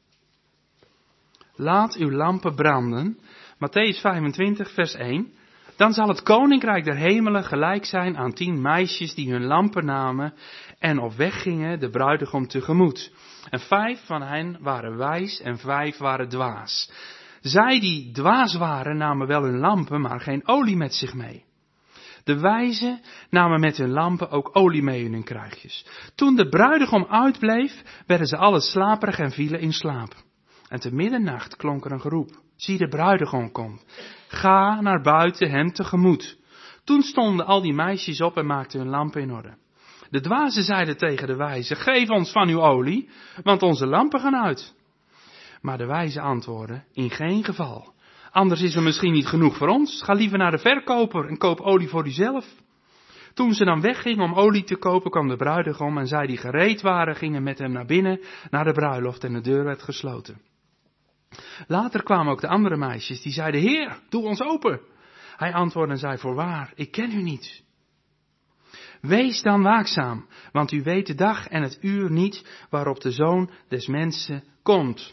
Laat uw lampen branden. Matthäus 25 vers 1. Dan zal het koninkrijk der hemelen gelijk zijn aan 10 meisjes die hun lampen namen en op weg gingen de bruidegom tegemoet. En 5 van hen waren wijs en 5 waren dwaas. Zij die dwaas waren namen wel hun lampen, maar geen olie met zich mee. De wijzen namen met hun lampen ook olie mee in hun kruikjes. Toen de bruidegom uitbleef, werden ze allen slaperig en vielen in slaap. En te middernacht klonk er een geroep. Zie, de bruidegom komt. Ga naar buiten hem tegemoet. Toen stonden al die meisjes op en maakten hun lampen in orde. De dwazen zeiden tegen de wijzen, geef ons van uw olie, want onze lampen gaan uit. Maar de wijzen antwoordden, in geen geval. Anders is er misschien niet genoeg voor ons. Ga liever naar de verkoper en koop olie voor uzelf. Toen ze dan weggingen om olie te kopen, kwam de bruidegom en zij die gereed waren, gingen met hem naar binnen, naar de bruiloft en de deur werd gesloten. Later kwamen ook de andere meisjes, die zeiden, Heer, doe ons open. Hij antwoordde en zei, voorwaar, ik ken u niet. Wees dan waakzaam, want u weet de dag en het uur niet waarop de Zoon des Mensen komt.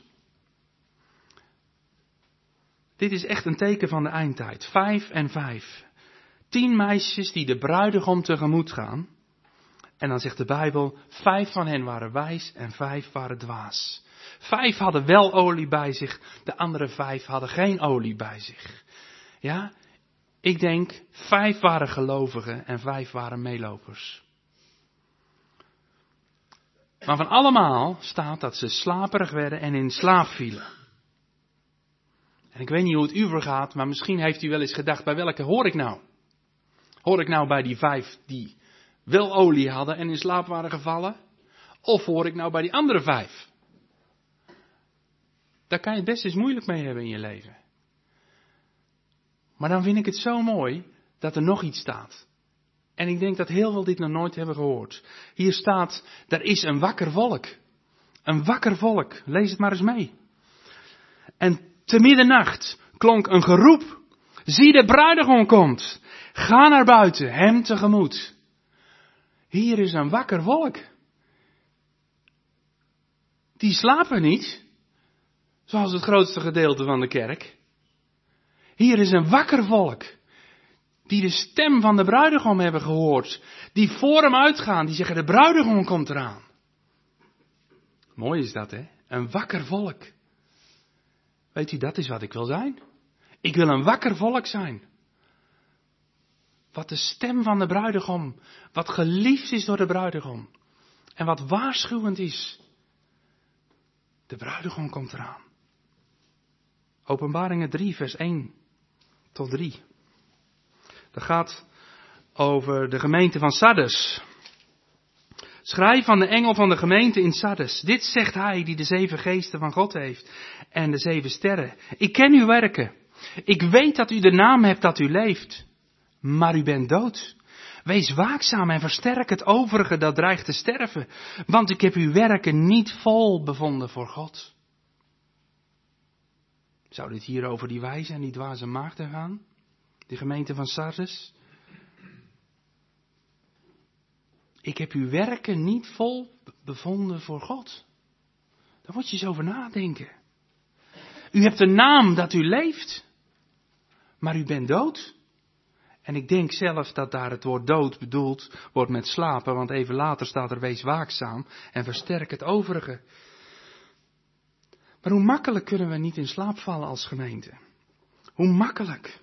Dit is echt een teken van de eindtijd. 5 en 5. 10 meisjes die de bruidegom tegemoet gaan. En dan zegt de Bijbel, 5 van hen waren wijs en 5 waren dwaas. 5 hadden wel olie bij zich, de andere 5 hadden geen olie bij zich. Ja, ik denk 5 waren gelovigen en 5 waren meelopers. Maar van allemaal staat dat ze slaperig werden en in slaap vielen. En ik weet niet hoe het u vergaat, maar misschien heeft u wel eens gedacht, bij welke hoor ik nou? Hoor ik nou bij die 5 die wel olie hadden en in slaap waren gevallen? Of hoor ik nou bij die andere 5? Daar kan je het best eens moeilijk mee hebben in je leven. Maar dan vind ik het zo mooi dat er nog iets staat. En ik denk dat heel veel dit nog nooit hebben gehoord. Hier staat, er is een wakker volk. Een wakker volk. Lees het maar eens mee. En te middernacht klonk een geroep. Zie, de bruidegom komt. Ga naar buiten, hem tegemoet. Hier is een wakker volk. Die slapen niet, zoals het grootste gedeelte van de kerk. Hier is een wakker volk, die de stem van de bruidegom hebben gehoord. Die voor hem uitgaan, die zeggen, de bruidegom komt eraan. Mooi is dat, hè? Een wakker volk. Weet u, dat is wat ik wil zijn. Ik wil een wakker volk zijn. Wat de stem van de bruidegom, wat geliefd is door de bruidegom. En wat waarschuwend is. De bruidegom komt eraan. Openbaringen 3 vers 1 tot 3. Dat gaat over de gemeente van Sardes. Schrijf aan de engel van de gemeente in Sardes. Dit zegt hij die de 7 geesten van God heeft en de 7 sterren. Ik ken uw werken. Ik weet dat u de naam hebt dat u leeft. Maar u bent dood. Wees waakzaam en versterk het overige dat dreigt te sterven. Want ik heb uw werken niet vol bevonden voor God. Zou dit hier over die wijze en die dwaze maagden gaan? Die gemeente van Sardes? Ik heb uw werken niet vol bevonden voor God. Daar moet je eens over nadenken. U hebt een naam dat u leeft. Maar u bent dood. En ik denk zelf dat daar het woord dood bedoeld wordt met slapen. Want even later staat er wees waakzaam en versterk het overige. Maar hoe makkelijk kunnen we niet in slaap vallen als gemeente? Hoe makkelijk.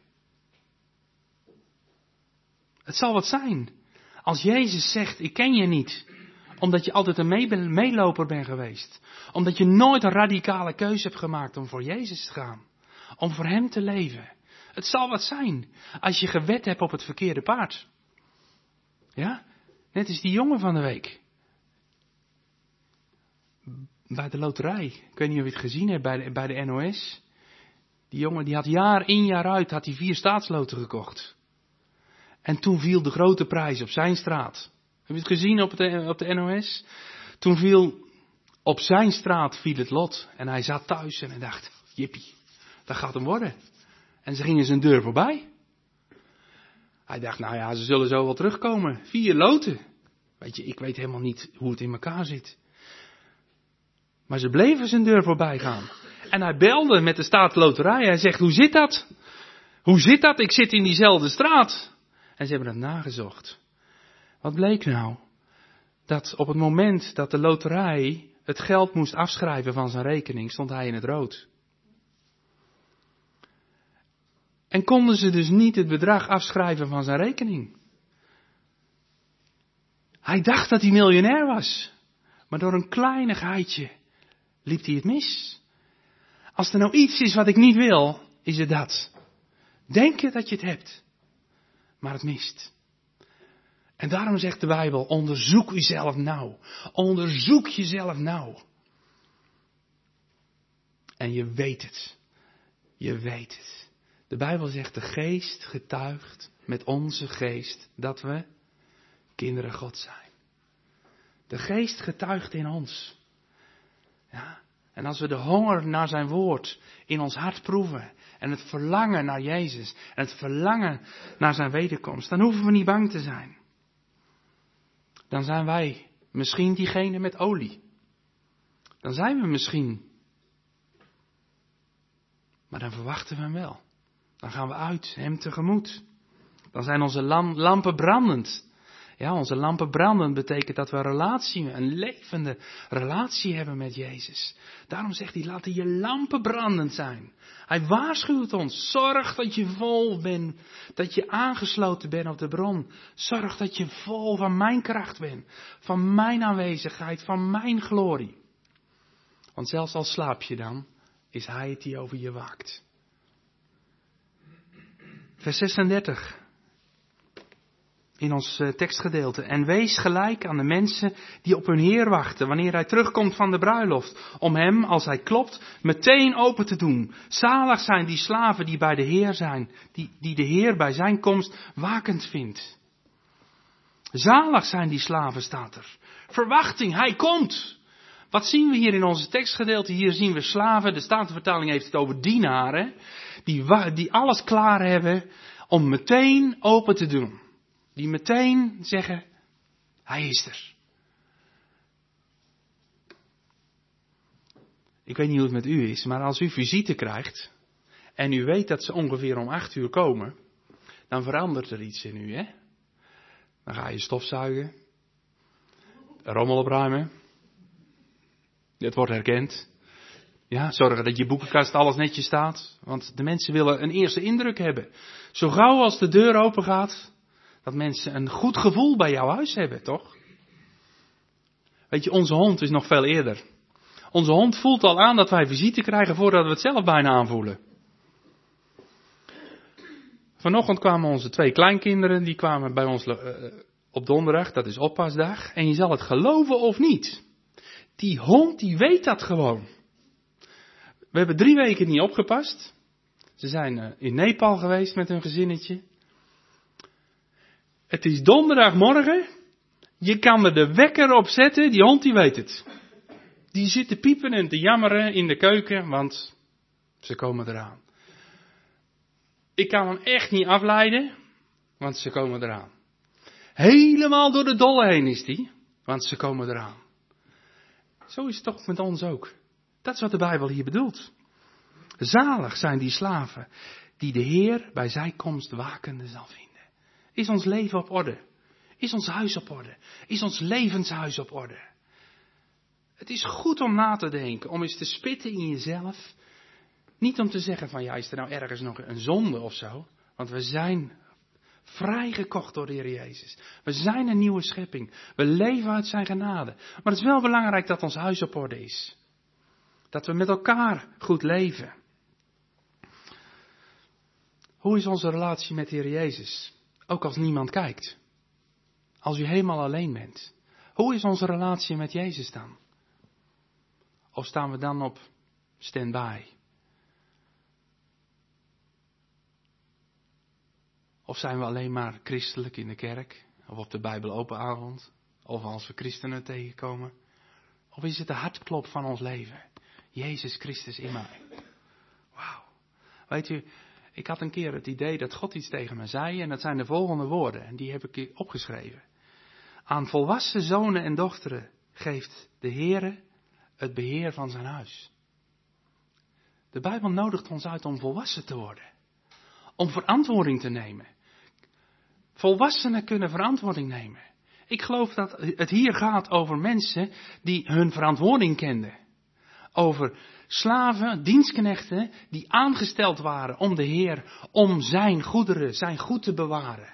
Het zal wat zijn. Als Jezus zegt, ik ken je niet. Omdat je altijd een meeloper bent geweest. Omdat je nooit een radicale keuze hebt gemaakt om voor Jezus te gaan. Om voor hem te leven. Het zal wat zijn. Als je gewed hebt op het verkeerde paard. Ja? Net als die jongen van de week. Bij de loterij. Ik weet niet of je het gezien hebt bij de NOS. Die jongen die had jaar in jaar uit had hij 4 staatsloten gekocht. En toen viel de grote prijs op zijn straat. Heb je het gezien op de NOS? Toen viel op zijn straat viel het lot. En hij zat thuis en hij dacht, jippie, dat gaat hem worden. En ze gingen zijn deur voorbij. Hij dacht, nou ja, ze zullen zo wel terugkomen. 4 loten. Weet je, ik weet helemaal niet hoe het in elkaar zit. Maar ze bleven zijn deur voorbij gaan. En hij belde met de staatsloterij. Hij zegt, hoe zit dat? Hoe zit dat? Ik zit in diezelfde straat. En ze hebben het nagezocht. Wat bleek nou? Dat op het moment dat de loterij het geld moest afschrijven van zijn rekening, stond hij in het rood. En konden ze dus niet het bedrag afschrijven van zijn rekening. Hij dacht dat hij miljonair was. Maar door een kleinigheidje liep hij het mis. Als er nou iets is wat ik niet wil, is het dat. Denken dat je het hebt, maar het mist. En daarom zegt de Bijbel, onderzoek uzelf nou. Onderzoek jezelf nou. En je weet het. Je weet het. De Bijbel zegt, de geest getuigt met onze geest dat we kinderen God zijn. De geest getuigt in ons. Ja. En als we de honger naar zijn woord in ons hart proeven. En het verlangen naar Jezus. En het verlangen naar zijn wederkomst. Dan hoeven we niet bang te zijn. Dan zijn wij misschien diegene met olie. Dan zijn we misschien. Maar dan verwachten we hem wel. Dan gaan we uit hem tegemoet. Dan zijn onze lampen brandend. Ja, onze lampen brandend betekent dat we een levende relatie hebben met Jezus. Daarom zegt hij, laten je lampen brandend zijn. Hij waarschuwt ons, zorg dat je vol bent, dat je aangesloten bent op de bron. Zorg dat je vol van mijn kracht bent, van mijn aanwezigheid, van mijn glorie. Want zelfs al slaap je dan, is hij het die over je waakt. Vers 36. In ons tekstgedeelte. En wees gelijk aan de mensen die op hun Heer wachten, wanneer hij terugkomt van de bruiloft. Om hem, als hij klopt, meteen open te doen. Zalig zijn die slaven die bij de Heer zijn, die de Heer bij zijn komst wakend vindt. Zalig zijn die slaven, staat er. Verwachting, hij komt. Wat zien we hier in onze tekstgedeelte? Hier zien we slaven, de Statenvertaling heeft het over dienaren, die alles klaar hebben om meteen open te doen. Die meteen zeggen, hij is er. Ik weet niet hoe het met u is, maar als u visite krijgt en u weet dat ze ongeveer om 8:00 komen, dan verandert er iets in u, hè? Dan ga je stofzuigen, rommel opruimen, het wordt herkend. Ja, zorgen dat je boekenkast alles netjes staat, want de mensen willen een eerste indruk hebben. Zo gauw als de deur open gaat, dat mensen een goed gevoel bij jouw huis hebben, toch? Weet je, onze hond is nog veel eerder. Onze hond voelt al aan dat wij visite krijgen voordat we het zelf bijna aanvoelen. Vanochtend kwamen onze 2 kleinkinderen, die kwamen bij ons op donderdag, dat is oppasdag. En je zal het geloven of niet. Die hond, die weet dat gewoon. We hebben 3 weken niet opgepast. Ze zijn in Nepal geweest met hun gezinnetje. Het is donderdagmorgen. Je kan er de wekker op zetten. Die hond die weet het. Die zit te piepen en te jammeren in de keuken. Want ze komen eraan. Ik kan hem echt niet afleiden. Want ze komen eraan. Helemaal door de dolle heen is die. Want ze komen eraan. Zo is het toch met ons ook. Dat is wat de Bijbel hier bedoelt. Zalig zijn die slaven die de Heer bij zijn komst wakende zal vinden. Is ons leven op orde? Is ons huis op orde? Is ons levenshuis op orde? Het is goed om na te denken, om eens te spitten in jezelf. Niet om te zeggen van ja, is er nou ergens nog een zonde of zo? Want we zijn vrijgekocht door de Heer Jezus. We zijn een nieuwe schepping. We leven uit zijn genade. Maar het is wel belangrijk dat ons huis op orde is. Dat we met elkaar goed leven. Hoe is onze relatie met de Heer Jezus? Ook als niemand kijkt. Als u helemaal alleen bent. Hoe is onze relatie met Jezus dan? Of staan we dan op stand-by? Of zijn we alleen maar christelijk in de kerk? Of op de Bijbel open avond? Of als we christenen tegenkomen? Of is het de hartklop van ons leven? Jezus Christus in mij. Wauw. Weet u, ik had een keer het idee dat God iets tegen me zei. En dat zijn de volgende woorden. En die heb ik opgeschreven. Aan volwassen zonen en dochteren geeft de Heere het beheer van zijn huis. De Bijbel nodigt ons uit om volwassen te worden. om verantwoording te nemen. Volwassenen kunnen verantwoording nemen. Ik geloof dat het hier gaat over mensen die hun verantwoording kenden. Over slaven, dienstknechten die aangesteld waren om de Heer, om zijn goederen, zijn goed te bewaren.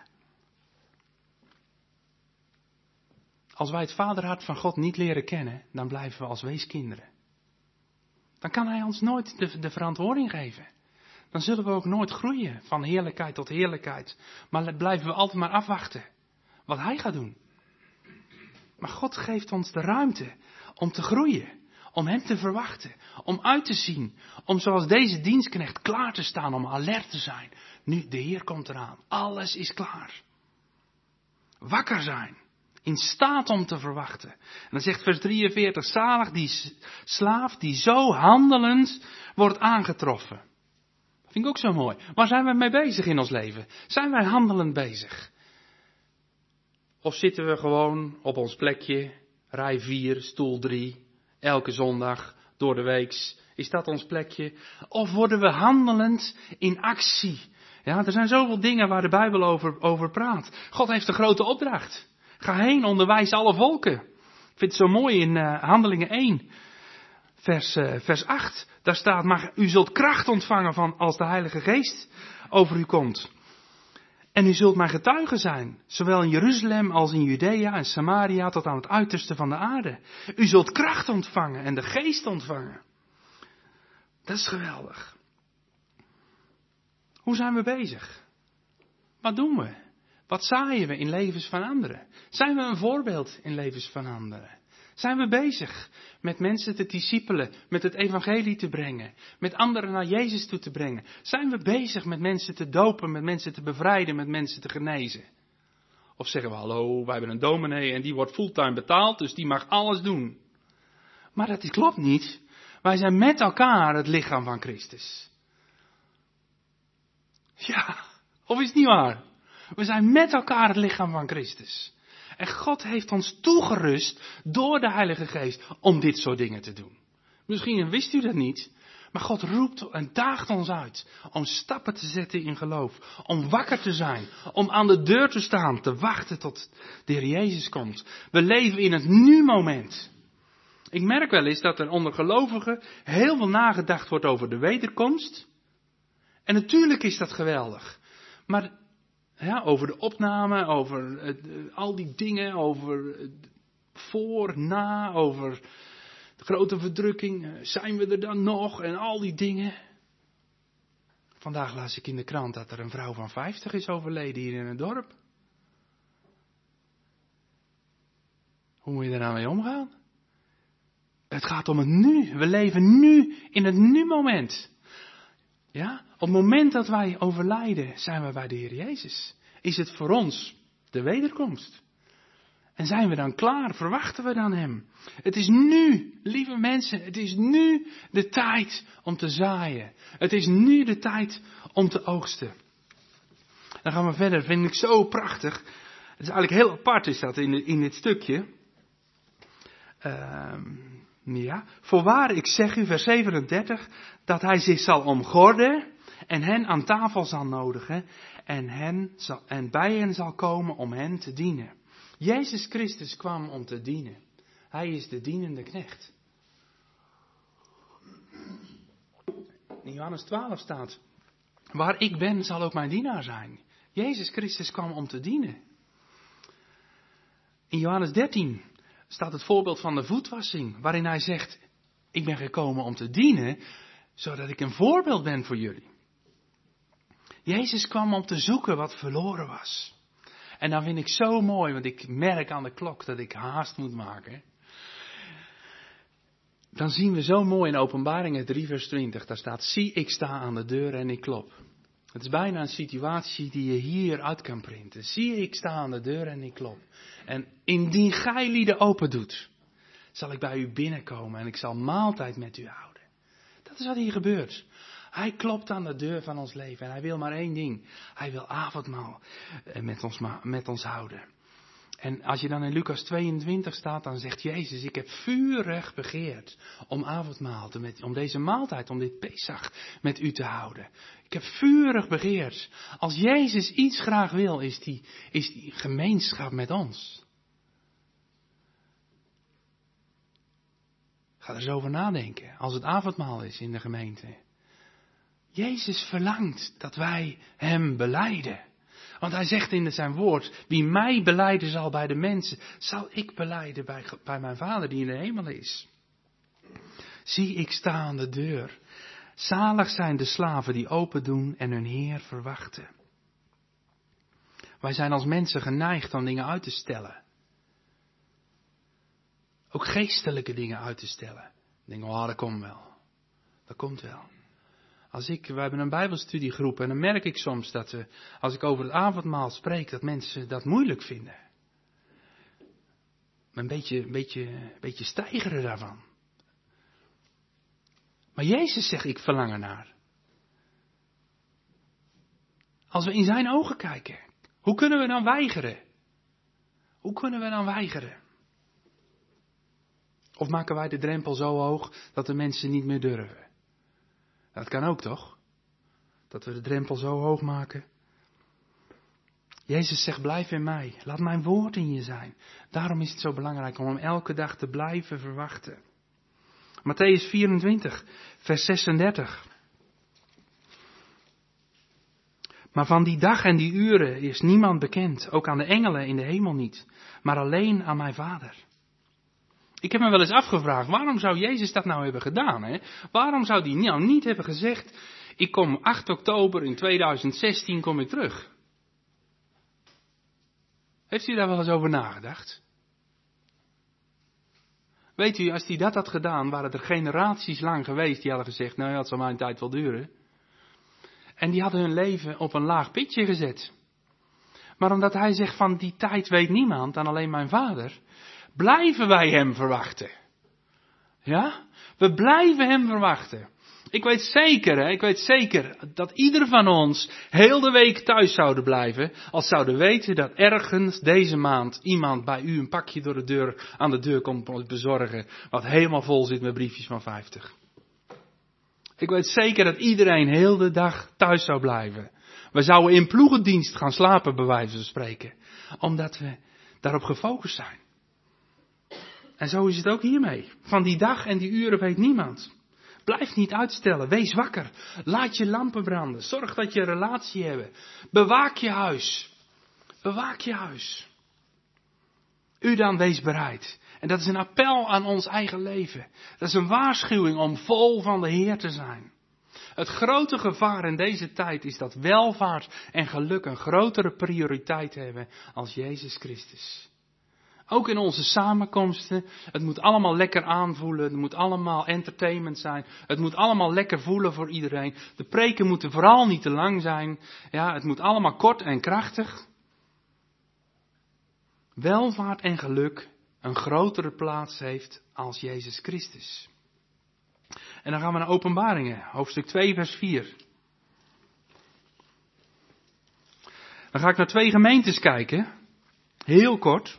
Als wij het vaderhart van God niet leren kennen, dan blijven we als weeskinderen. Dan kan Hij ons nooit de verantwoording geven. Dan zullen we ook nooit groeien van heerlijkheid tot heerlijkheid. Maar dan blijven we altijd maar afwachten wat Hij gaat doen. Maar God geeft ons de ruimte om te groeien, om Hem te verwachten, om uit te zien, om zoals deze dienstknecht klaar te staan, om alert te zijn. Nu, de Heer komt eraan, alles is klaar. Wakker zijn, in staat om te verwachten. En dan zegt vers 43, zalig die slaaf die zo handelend wordt aangetroffen. Dat vind ik ook zo mooi. Waar zijn wij mee bezig in ons leven? Zijn wij handelend bezig? Of zitten we gewoon op ons plekje, rij 4, stoel 3, elke zondag, door de weeks, is dat ons plekje? Of worden we handelend in actie? Ja, er zijn zoveel dingen waar de Bijbel over praat. God heeft een grote opdracht. Ga heen, onderwijs alle volken. Ik vind het zo mooi in Handelingen 1, vers 8. Daar staat, maar u zult kracht ontvangen van als de Heilige Geest over u komt. En u zult mijn getuige zijn, zowel in Jeruzalem als in Judea en Samaria tot aan het uiterste van de aarde. U zult kracht ontvangen en de Geest ontvangen. Dat is geweldig. Hoe zijn we bezig? Wat doen we? Wat zaaien we in levens van anderen? Zijn we een voorbeeld in levens van anderen? Zijn we bezig met mensen te discipelen, met het evangelie te brengen, met anderen naar Jezus toe te brengen? Zijn we bezig met mensen te dopen, met mensen te bevrijden, met mensen te genezen? Of zeggen we, hallo, wij hebben een dominee en die wordt fulltime betaald, dus die mag alles doen. Maar dat klopt niet. Wij zijn met elkaar het lichaam van Christus. Ja, of is het niet waar? We zijn met elkaar het lichaam van Christus. En God heeft ons toegerust door de Heilige Geest om dit soort dingen te doen. Misschien wist u dat niet, maar God roept en daagt ons uit om stappen te zetten in geloof. Om wakker te zijn, om aan de deur te staan, te wachten tot de Heer Jezus komt. We leven in het nu-moment. Ik merk wel eens dat er onder gelovigen heel veel nagedacht wordt over de wederkomst. En natuurlijk is dat geweldig. Maar ja, over de opname, over al die dingen, over voor, na, over de grote verdrukking. Zijn we er dan nog? En al die dingen. Vandaag las ik in de krant dat er een vrouw van 50 is overleden hier in het dorp. Hoe moet je daar nou mee omgaan? Het gaat om het nu. We leven nu in het nu-moment. Ja, op het moment dat wij overlijden, zijn we bij de Heer Jezus. Is het voor ons de wederkomst? En zijn we dan klaar? Verwachten we dan Hem? Het is nu, lieve mensen, het is nu de tijd om te zaaien. Het is nu de tijd om te oogsten. Dan gaan we verder, vind ik zo prachtig. Het is eigenlijk heel apart is dat in dit stukje. Ja, voorwaar, ik zeg u, vers 37, dat hij zich zal omgorden en hen aan tafel zal nodigen en bij hen zal komen om hen te dienen. Jezus Christus kwam om te dienen. Hij is de dienende knecht. In Johannes 12 staat, waar ik ben zal ook mijn dienaar zijn. Jezus Christus kwam om te dienen. In Johannes 13 staat het voorbeeld van de voetwassing, waarin hij zegt, ik ben gekomen om te dienen, zodat ik een voorbeeld ben voor jullie. Jezus kwam om te zoeken wat verloren was. En dan vind ik zo mooi, want ik merk aan de klok dat ik haast moet maken. Dan zien we zo mooi in Openbaringen 3 vers 20, daar staat, zie ik sta aan de deur en ik klop. Het is bijna een situatie die je hier uit kan printen. Zie ik sta aan de deur en ik klop. En indien gij lieden open doet, zal ik bij u binnenkomen en ik zal maaltijd met u houden. Dat is wat hier gebeurt. Hij klopt aan de deur van ons leven en hij wil maar één ding. Hij wil avondmaal met ons houden. En als je dan in Lucas 22 staat, dan zegt Jezus, ik heb vurig begeerd om avondmaal, om deze maaltijd, om dit Pesach met u te houden. Ik heb vurig begeerd. Als Jezus iets graag wil, is die gemeenschap met ons. Ga er eens over nadenken, als het avondmaal is in de gemeente. Jezus verlangt dat wij hem belijden. Want hij zegt in zijn woord, wie mij belijden zal bij de mensen, zal ik belijden bij mijn Vader die in de hemel is. Zie, ik sta aan de deur. Zalig zijn de slaven die open doen en hun Heer verwachten. Wij zijn als mensen geneigd om dingen uit te stellen. Ook geestelijke dingen uit te stellen. Ik denk, dat komt wel. Dat komt wel. We hebben een bijbelstudiegroep en dan merk ik soms dat als ik over het avondmaal spreek, dat mensen dat moeilijk vinden. Een beetje steigeren daarvan. Maar Jezus zegt, ik verlang ernaar. Als we in zijn ogen kijken, hoe kunnen we dan weigeren? Hoe kunnen we dan weigeren? Of maken wij de drempel zo hoog dat de mensen niet meer durven? Dat kan ook toch? Dat we de drempel zo hoog maken. Jezus zegt, blijf in mij. Laat mijn woord in je zijn. Daarom is het zo belangrijk om hem elke dag te blijven verwachten. Mattheüs 24, vers 36. Maar van die dag en die uren is niemand bekend, ook aan de engelen in de hemel niet, maar alleen aan mijn Vader. Ik heb me wel eens afgevraagd, waarom zou Jezus dat nou hebben gedaan? Hè? Waarom zou hij nou niet hebben gezegd, ik kom 8 oktober in 2016 kom ik terug? Heeft u daar wel eens over nagedacht? Weet u, als hij dat had gedaan, waren er generaties lang geweest die hadden gezegd, nou ja, het zal mijn tijd wel duren. En die hadden hun leven op een laag pitje gezet. Maar omdat hij zegt van die tijd weet niemand dan alleen mijn Vader, blijven wij hem verwachten. Ja? We blijven hem verwachten. Ik weet zeker dat ieder van ons heel de week thuis zouden blijven, als zouden weten dat ergens deze maand iemand bij u een pakje aan de deur komt bezorgen, wat helemaal vol zit met briefjes van 50. Ik weet zeker dat iedereen heel de dag thuis zou blijven. We zouden in ploegendienst gaan slapen, bij wijze van spreken. Omdat we daarop gefocust zijn. En zo is het ook hiermee. Van die dag en die uren weet niemand. Blijf niet uitstellen. Wees wakker. Laat je lampen branden. Zorg dat je een relatie hebt. Bewaak je huis. Bewaak je huis. U dan, wees bereid. En dat is een appel aan ons eigen leven. Dat is een waarschuwing om vol van de Heer te zijn. Het grote gevaar in deze tijd is dat welvaart en geluk een grotere prioriteit hebben als Jezus Christus. Ook in onze samenkomsten, het moet allemaal lekker aanvoelen, het moet allemaal entertainment zijn, het moet allemaal lekker voelen voor iedereen. De preken moeten vooral niet te lang zijn, ja, het moet allemaal kort en krachtig. Welvaart en geluk een grotere plaats heeft als Jezus Christus. En dan gaan we naar Openbaringen, hoofdstuk 2, vers 4. Dan ga ik naar 2 gemeentes kijken, heel kort.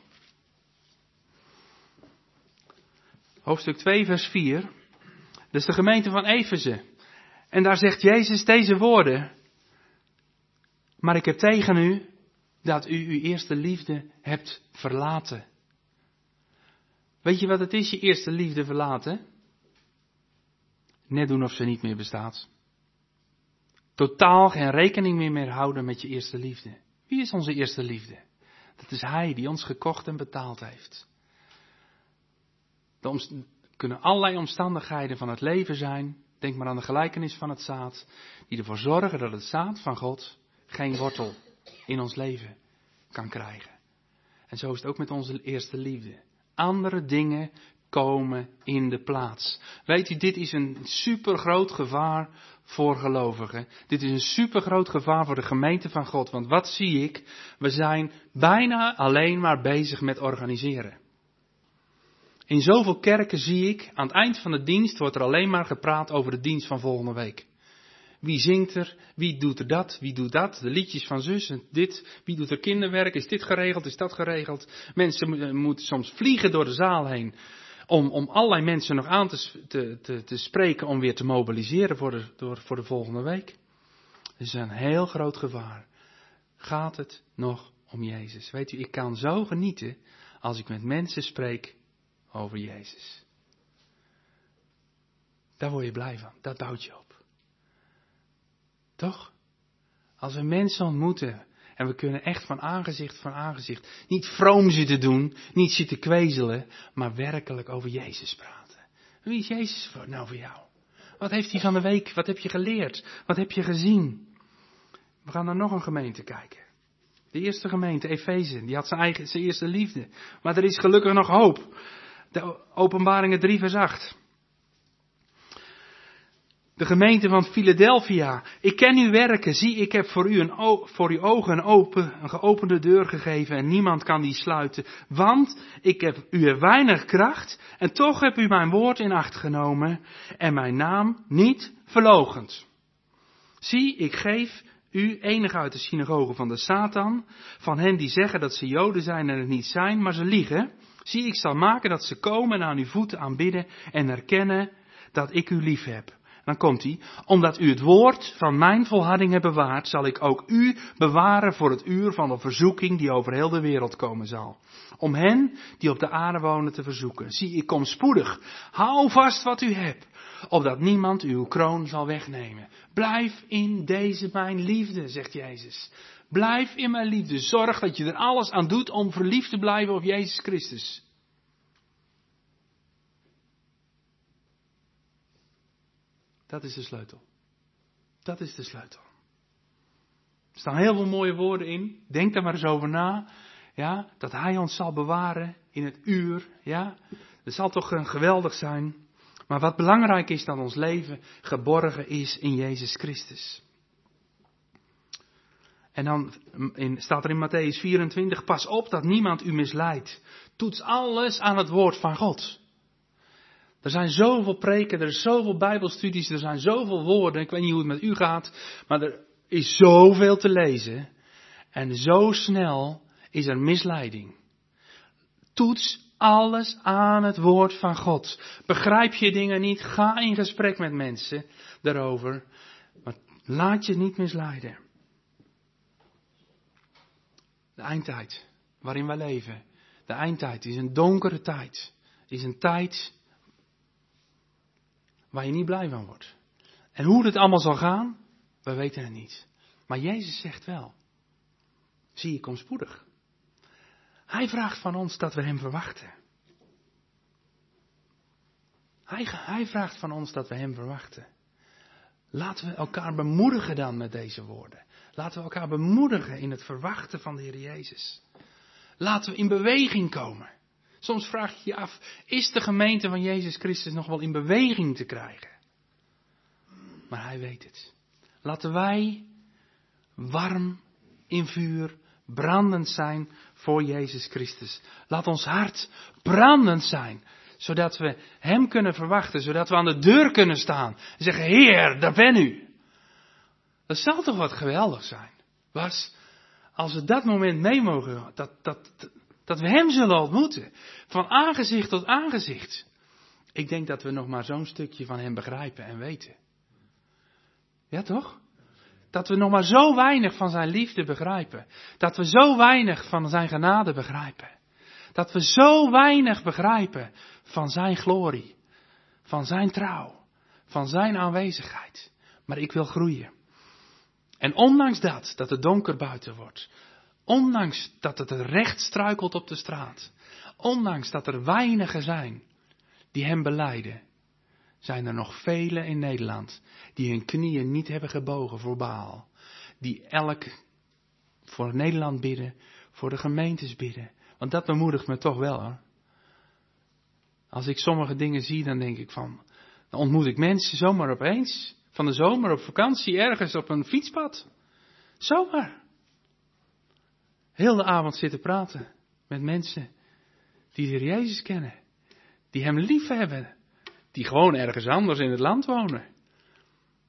Hoofdstuk 2, vers 4. Dat is de gemeente van Efeze. En daar zegt Jezus deze woorden. Maar ik heb tegen u dat u uw eerste liefde hebt verlaten. Weet je wat het is, je eerste liefde verlaten? Net doen of ze niet meer bestaat. Totaal geen rekening meer houden met je eerste liefde. Wie is onze eerste liefde? Dat is Hij die ons gekocht en betaald heeft. Er kunnen allerlei omstandigheden van het leven zijn. Denk maar aan de gelijkenis van het zaad. Die ervoor zorgen dat het zaad van God geen wortel in ons leven kan krijgen. En zo is het ook met onze eerste liefde. Andere dingen komen in de plaats. Weet u, dit is een supergroot gevaar voor gelovigen. Dit is een supergroot gevaar voor de gemeente van God. Want wat zie ik? We zijn bijna alleen maar bezig met organiseren. In zoveel kerken zie ik, aan het eind van de dienst wordt er alleen maar gepraat over de dienst van volgende week. Wie zingt er? Wie doet er dat? Wie doet dat? De liedjes van zus en dit. Wie doet er kinderwerk? Is dit geregeld? Is dat geregeld? Mensen moeten soms vliegen door de zaal heen. Om allerlei mensen nog aan te spreken. Om weer te mobiliseren voor de volgende week. Dat is een heel groot gevaar. Gaat het nog om Jezus? Weet u, ik kan zo genieten als ik met mensen spreek over Jezus. Daar word je blij van. Dat bouwt je op. Toch? Als we mensen ontmoeten en we kunnen echt van aangezicht niet vroom zitten doen, niet zitten kwezelen, maar werkelijk over Jezus praten. Wie is Jezus nou voor jou? Wat heeft hij van de week? Wat heb je geleerd? Wat heb je gezien? We gaan naar nog een gemeente kijken. De eerste gemeente, Efeze, die had zijn eerste liefde. Maar er is gelukkig nog hoop. De Openbaringen 3 vers 8. De gemeente van Philadelphia. Ik ken uw werken. Zie, ik heb voor uw ogen een geopende deur gegeven en niemand kan die sluiten. Want u hebt weinig kracht en toch hebt u mijn woord in acht genomen en mijn naam niet verloochend. Zie, ik geef u enige uit de synagoge van de Satan, van hen die zeggen dat ze Joden zijn en het niet zijn, maar ze liegen. Zie, ik zal maken dat ze komen en aan uw voeten aanbidden en erkennen dat ik u lief heb. Dan komt hij, omdat u het woord van mijn volharding hebt bewaard, zal ik ook u bewaren voor het uur van de verzoeking die over heel de wereld komen zal. Om hen die op de aarde wonen te verzoeken. Zie, ik kom spoedig. Hou vast wat u hebt, opdat niemand uw kroon zal wegnemen. Blijf in deze mijn liefde, zegt Jezus. Blijf in mijn liefde. Zorg dat je er alles aan doet om verliefd te blijven op Jezus Christus. Dat is de sleutel. Dat is de sleutel. Er staan heel veel mooie woorden in. Denk daar maar eens over na. Ja, dat Hij ons zal bewaren in het uur. Ja, dat zal toch geweldig zijn. Maar wat belangrijk is, dat ons leven geborgen is in Jezus Christus. En dan staat er in Matthäus 24, pas op dat niemand u misleidt. Toets alles aan het woord van God. Er zijn zoveel preken, er is zoveel bijbelstudies, er zijn zoveel woorden. Ik weet niet hoe het met u gaat, maar er is zoveel te lezen. En zo snel is er misleiding. Toets alles aan het woord van God. Begrijp je dingen niet, ga in gesprek met mensen daarover. Maar laat je niet misleiden. De eindtijd waarin wij leven. De eindtijd is een donkere tijd. Is een tijd waar je niet blij van wordt. En hoe het allemaal zal gaan, we weten het niet. Maar Jezus zegt wel, zie, ik kom spoedig. Hij vraagt van ons dat we hem verwachten. Hij vraagt van ons dat we hem verwachten. Laten we elkaar bemoedigen dan met deze woorden. Laten we elkaar bemoedigen in het verwachten van de Heer Jezus. Laten we in beweging komen. Soms vraag je je af, is de gemeente van Jezus Christus nog wel in beweging te krijgen? Maar Hij weet het. Laten wij warm in vuur, brandend zijn voor Jezus Christus. Laat ons hart brandend zijn, zodat we Hem kunnen verwachten, zodat we aan de deur kunnen staan en zeggen, Heer, daar ben u. Dat zal toch wat geweldig zijn. Als we dat moment mee mogen, dat we Hem zullen ontmoeten. Van aangezicht tot aangezicht. Ik denk dat we nog maar zo'n stukje van Hem begrijpen en weten. Ja toch? Dat we nog maar zo weinig van zijn liefde begrijpen. Dat we zo weinig van zijn genade begrijpen. Dat we zo weinig begrijpen van zijn glorie. Van zijn trouw. Van zijn aanwezigheid. Maar ik wil groeien. En ondanks dat het donker buiten wordt. Ondanks dat het recht struikelt op de straat. Ondanks dat er weinigen zijn die hem belijden. Zijn er nog velen in Nederland die hun knieën niet hebben gebogen voor Baal. Die voor Nederland bidden, voor de gemeentes bidden. Want dat bemoedigt me toch wel hoor. Als ik sommige dingen zie, dan denk ik dan ontmoet ik mensen zomaar opeens. Van de zomer op vakantie ergens op een fietspad. Zomaar. Heel de avond zitten praten met mensen die de Heer Jezus kennen. Die hem lief hebben. Die gewoon ergens anders in het land wonen.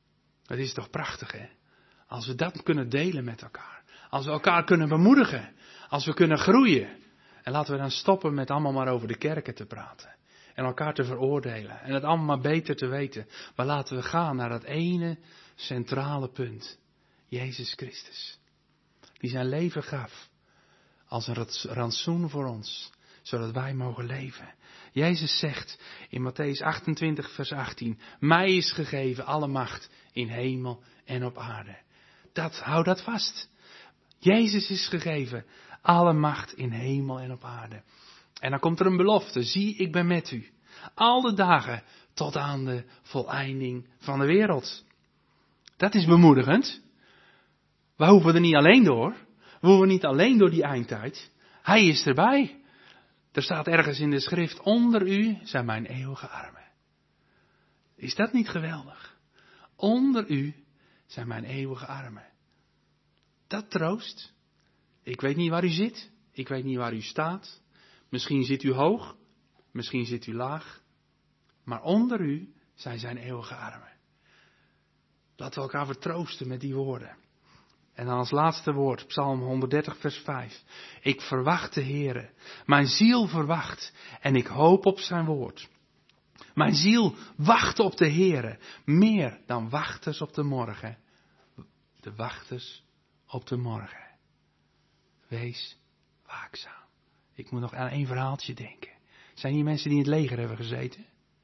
Het is toch prachtig, hè? Als we dat kunnen delen met elkaar. Als we elkaar kunnen bemoedigen. Als we kunnen groeien. En laten we dan stoppen met allemaal maar over de kerken te praten. En elkaar te veroordelen. En het allemaal maar beter te weten. Maar laten we gaan naar dat ene centrale punt. Jezus Christus. Die zijn leven gaf. Als een rantsoen voor ons. Zodat wij mogen leven. Jezus zegt in Mattheüs 28 vers 18. Mij is gegeven alle macht in hemel en op aarde. Hou dat vast. Jezus is gegeven alle macht in hemel en op aarde. En dan komt er een belofte. Zie, ik ben met u. Al de dagen tot aan de voleinding van de wereld. Dat is bemoedigend. We hoeven er niet alleen door. We hoeven niet alleen door die eindtijd. Hij is erbij. Er staat ergens in de schrift, onder u zijn mijn eeuwige armen. Is dat niet geweldig? Onder u zijn mijn eeuwige armen. Dat troost. Ik weet niet waar u zit. Ik weet niet waar u staat. Misschien zit u hoog. Misschien zit u laag. Maar onder u zijn eeuwige armen. Laten we elkaar vertroosten met die woorden. En dan als laatste woord, Psalm 130 vers 5. Ik verwacht de Heere. Mijn ziel verwacht en ik hoop op zijn woord. Mijn ziel wacht op de Heere. Meer dan wachters op de morgen. De wachters op de morgen. Wees waakzaam. Ik moet nog aan één verhaaltje denken. Zijn hier mensen die in het leger hebben gezeten?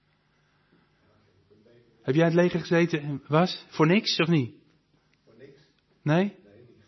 Heb jij in het leger gezeten? Was? Voor niks of niet? Voor niks. Nee?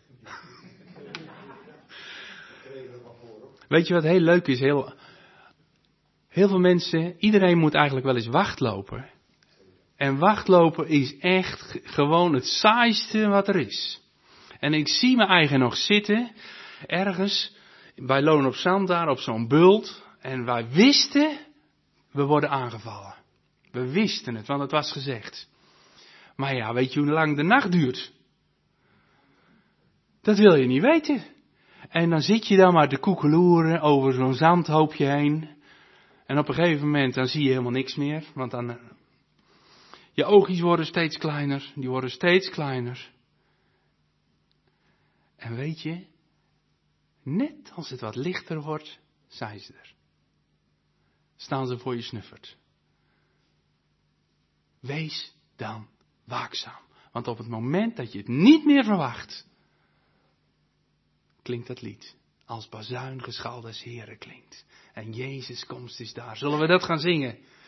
Weet je wat heel leuk is? Heel veel mensen, iedereen moet eigenlijk wel eens wachtlopen. En wachtlopen is echt gewoon het saaiste wat er is. En ik zie mijn eigen nog zitten, ergens bij Loon op Zand daar op zo'n bult. En wij wisten, we worden aangevallen. We wisten het, want het was gezegd. Maar ja, weet je hoe lang de nacht duurt? Dat wil je niet weten. En dan zit je dan maar te koekeloeren over zo'n zandhoopje heen. En op een gegeven moment dan zie je helemaal niks meer. Want dan, je oogjes worden steeds kleiner. Die worden steeds kleiner. En weet je, net als het wat lichter wordt, zijn ze er. Staan ze voor je snuffert. Wees dan waakzaam. Want op het moment dat je het niet meer verwacht, klinkt dat lied. Als bazuingeschal des Heren klinkt. En Jezus' komst is daar. Zullen we dat gaan zingen?